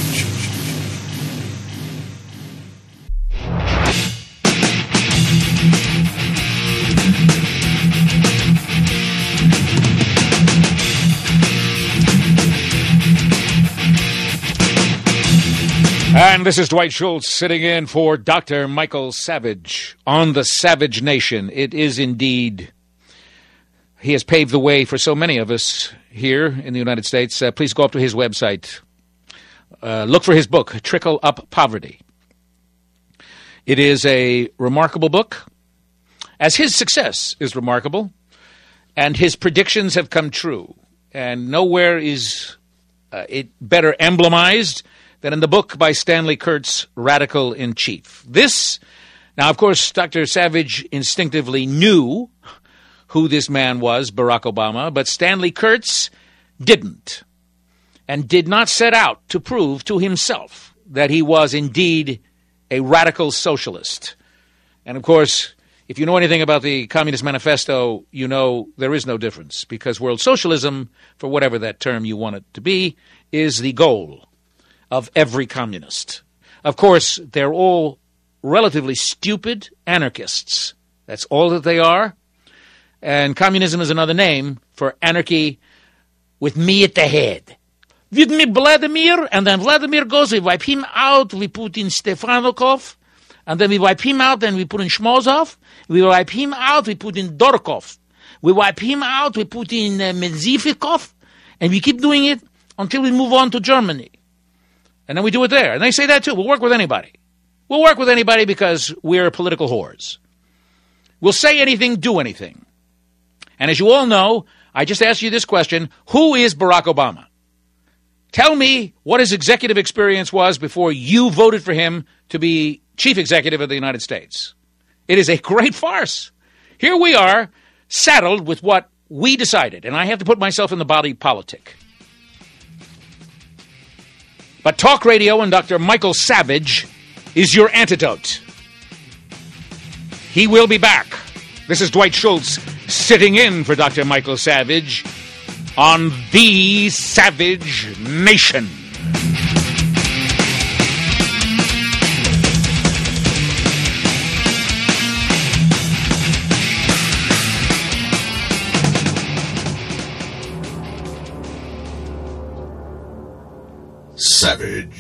S3: And this is Dwight Schultz sitting in for Doctor Michael Savage on the Savage Nation. It is indeed, he has paved the way for so many of us here in the United States. Uh, please go up to his website. Uh, look for his book, Trickle Up Poverty. It is a remarkable book, as his success is remarkable, and his predictions have come true. And nowhere is uh, it better emblemized than in the book by Stanley Kurtz, Radical in Chief. This, now, of course, Doctor Savage instinctively knew who this man was, Barack Obama, but Stanley Kurtz didn't, and did not set out to prove to himself that he was indeed a radical socialist. And, of course, if you know anything about the Communist Manifesto, you know there is no difference, because world socialism, for whatever that term you want it to be, is the goal of every communist. Of course, they're all relatively stupid anarchists. That's all that they are. And communism is another name for anarchy with me at the head. With me, Vladimir, and then Vladimir goes, we wipe him out, we put in Stefanokov, and then we wipe him out, and we put in Shmozov, we wipe him out, we put in Dorkov, we wipe him out, we put in uh, Menzifikov, and we keep doing it until we move on to Germany. And then we do it there. And they say that too. We'll work with anybody. We'll work with anybody because we're political whores. We'll say anything, do anything. And as you all know, I just asked you this question: who is Barack Obama? Tell me what his executive experience was before you voted for him to be chief executive of the United States. It is a great farce. Here we are, saddled with what we decided, and I have to put myself in the body politic. But talk radio and Doctor Michael Savage is your antidote. He will be back. This is Dwight Schultz sitting in for Doctor Michael Savage on The Savage Nation.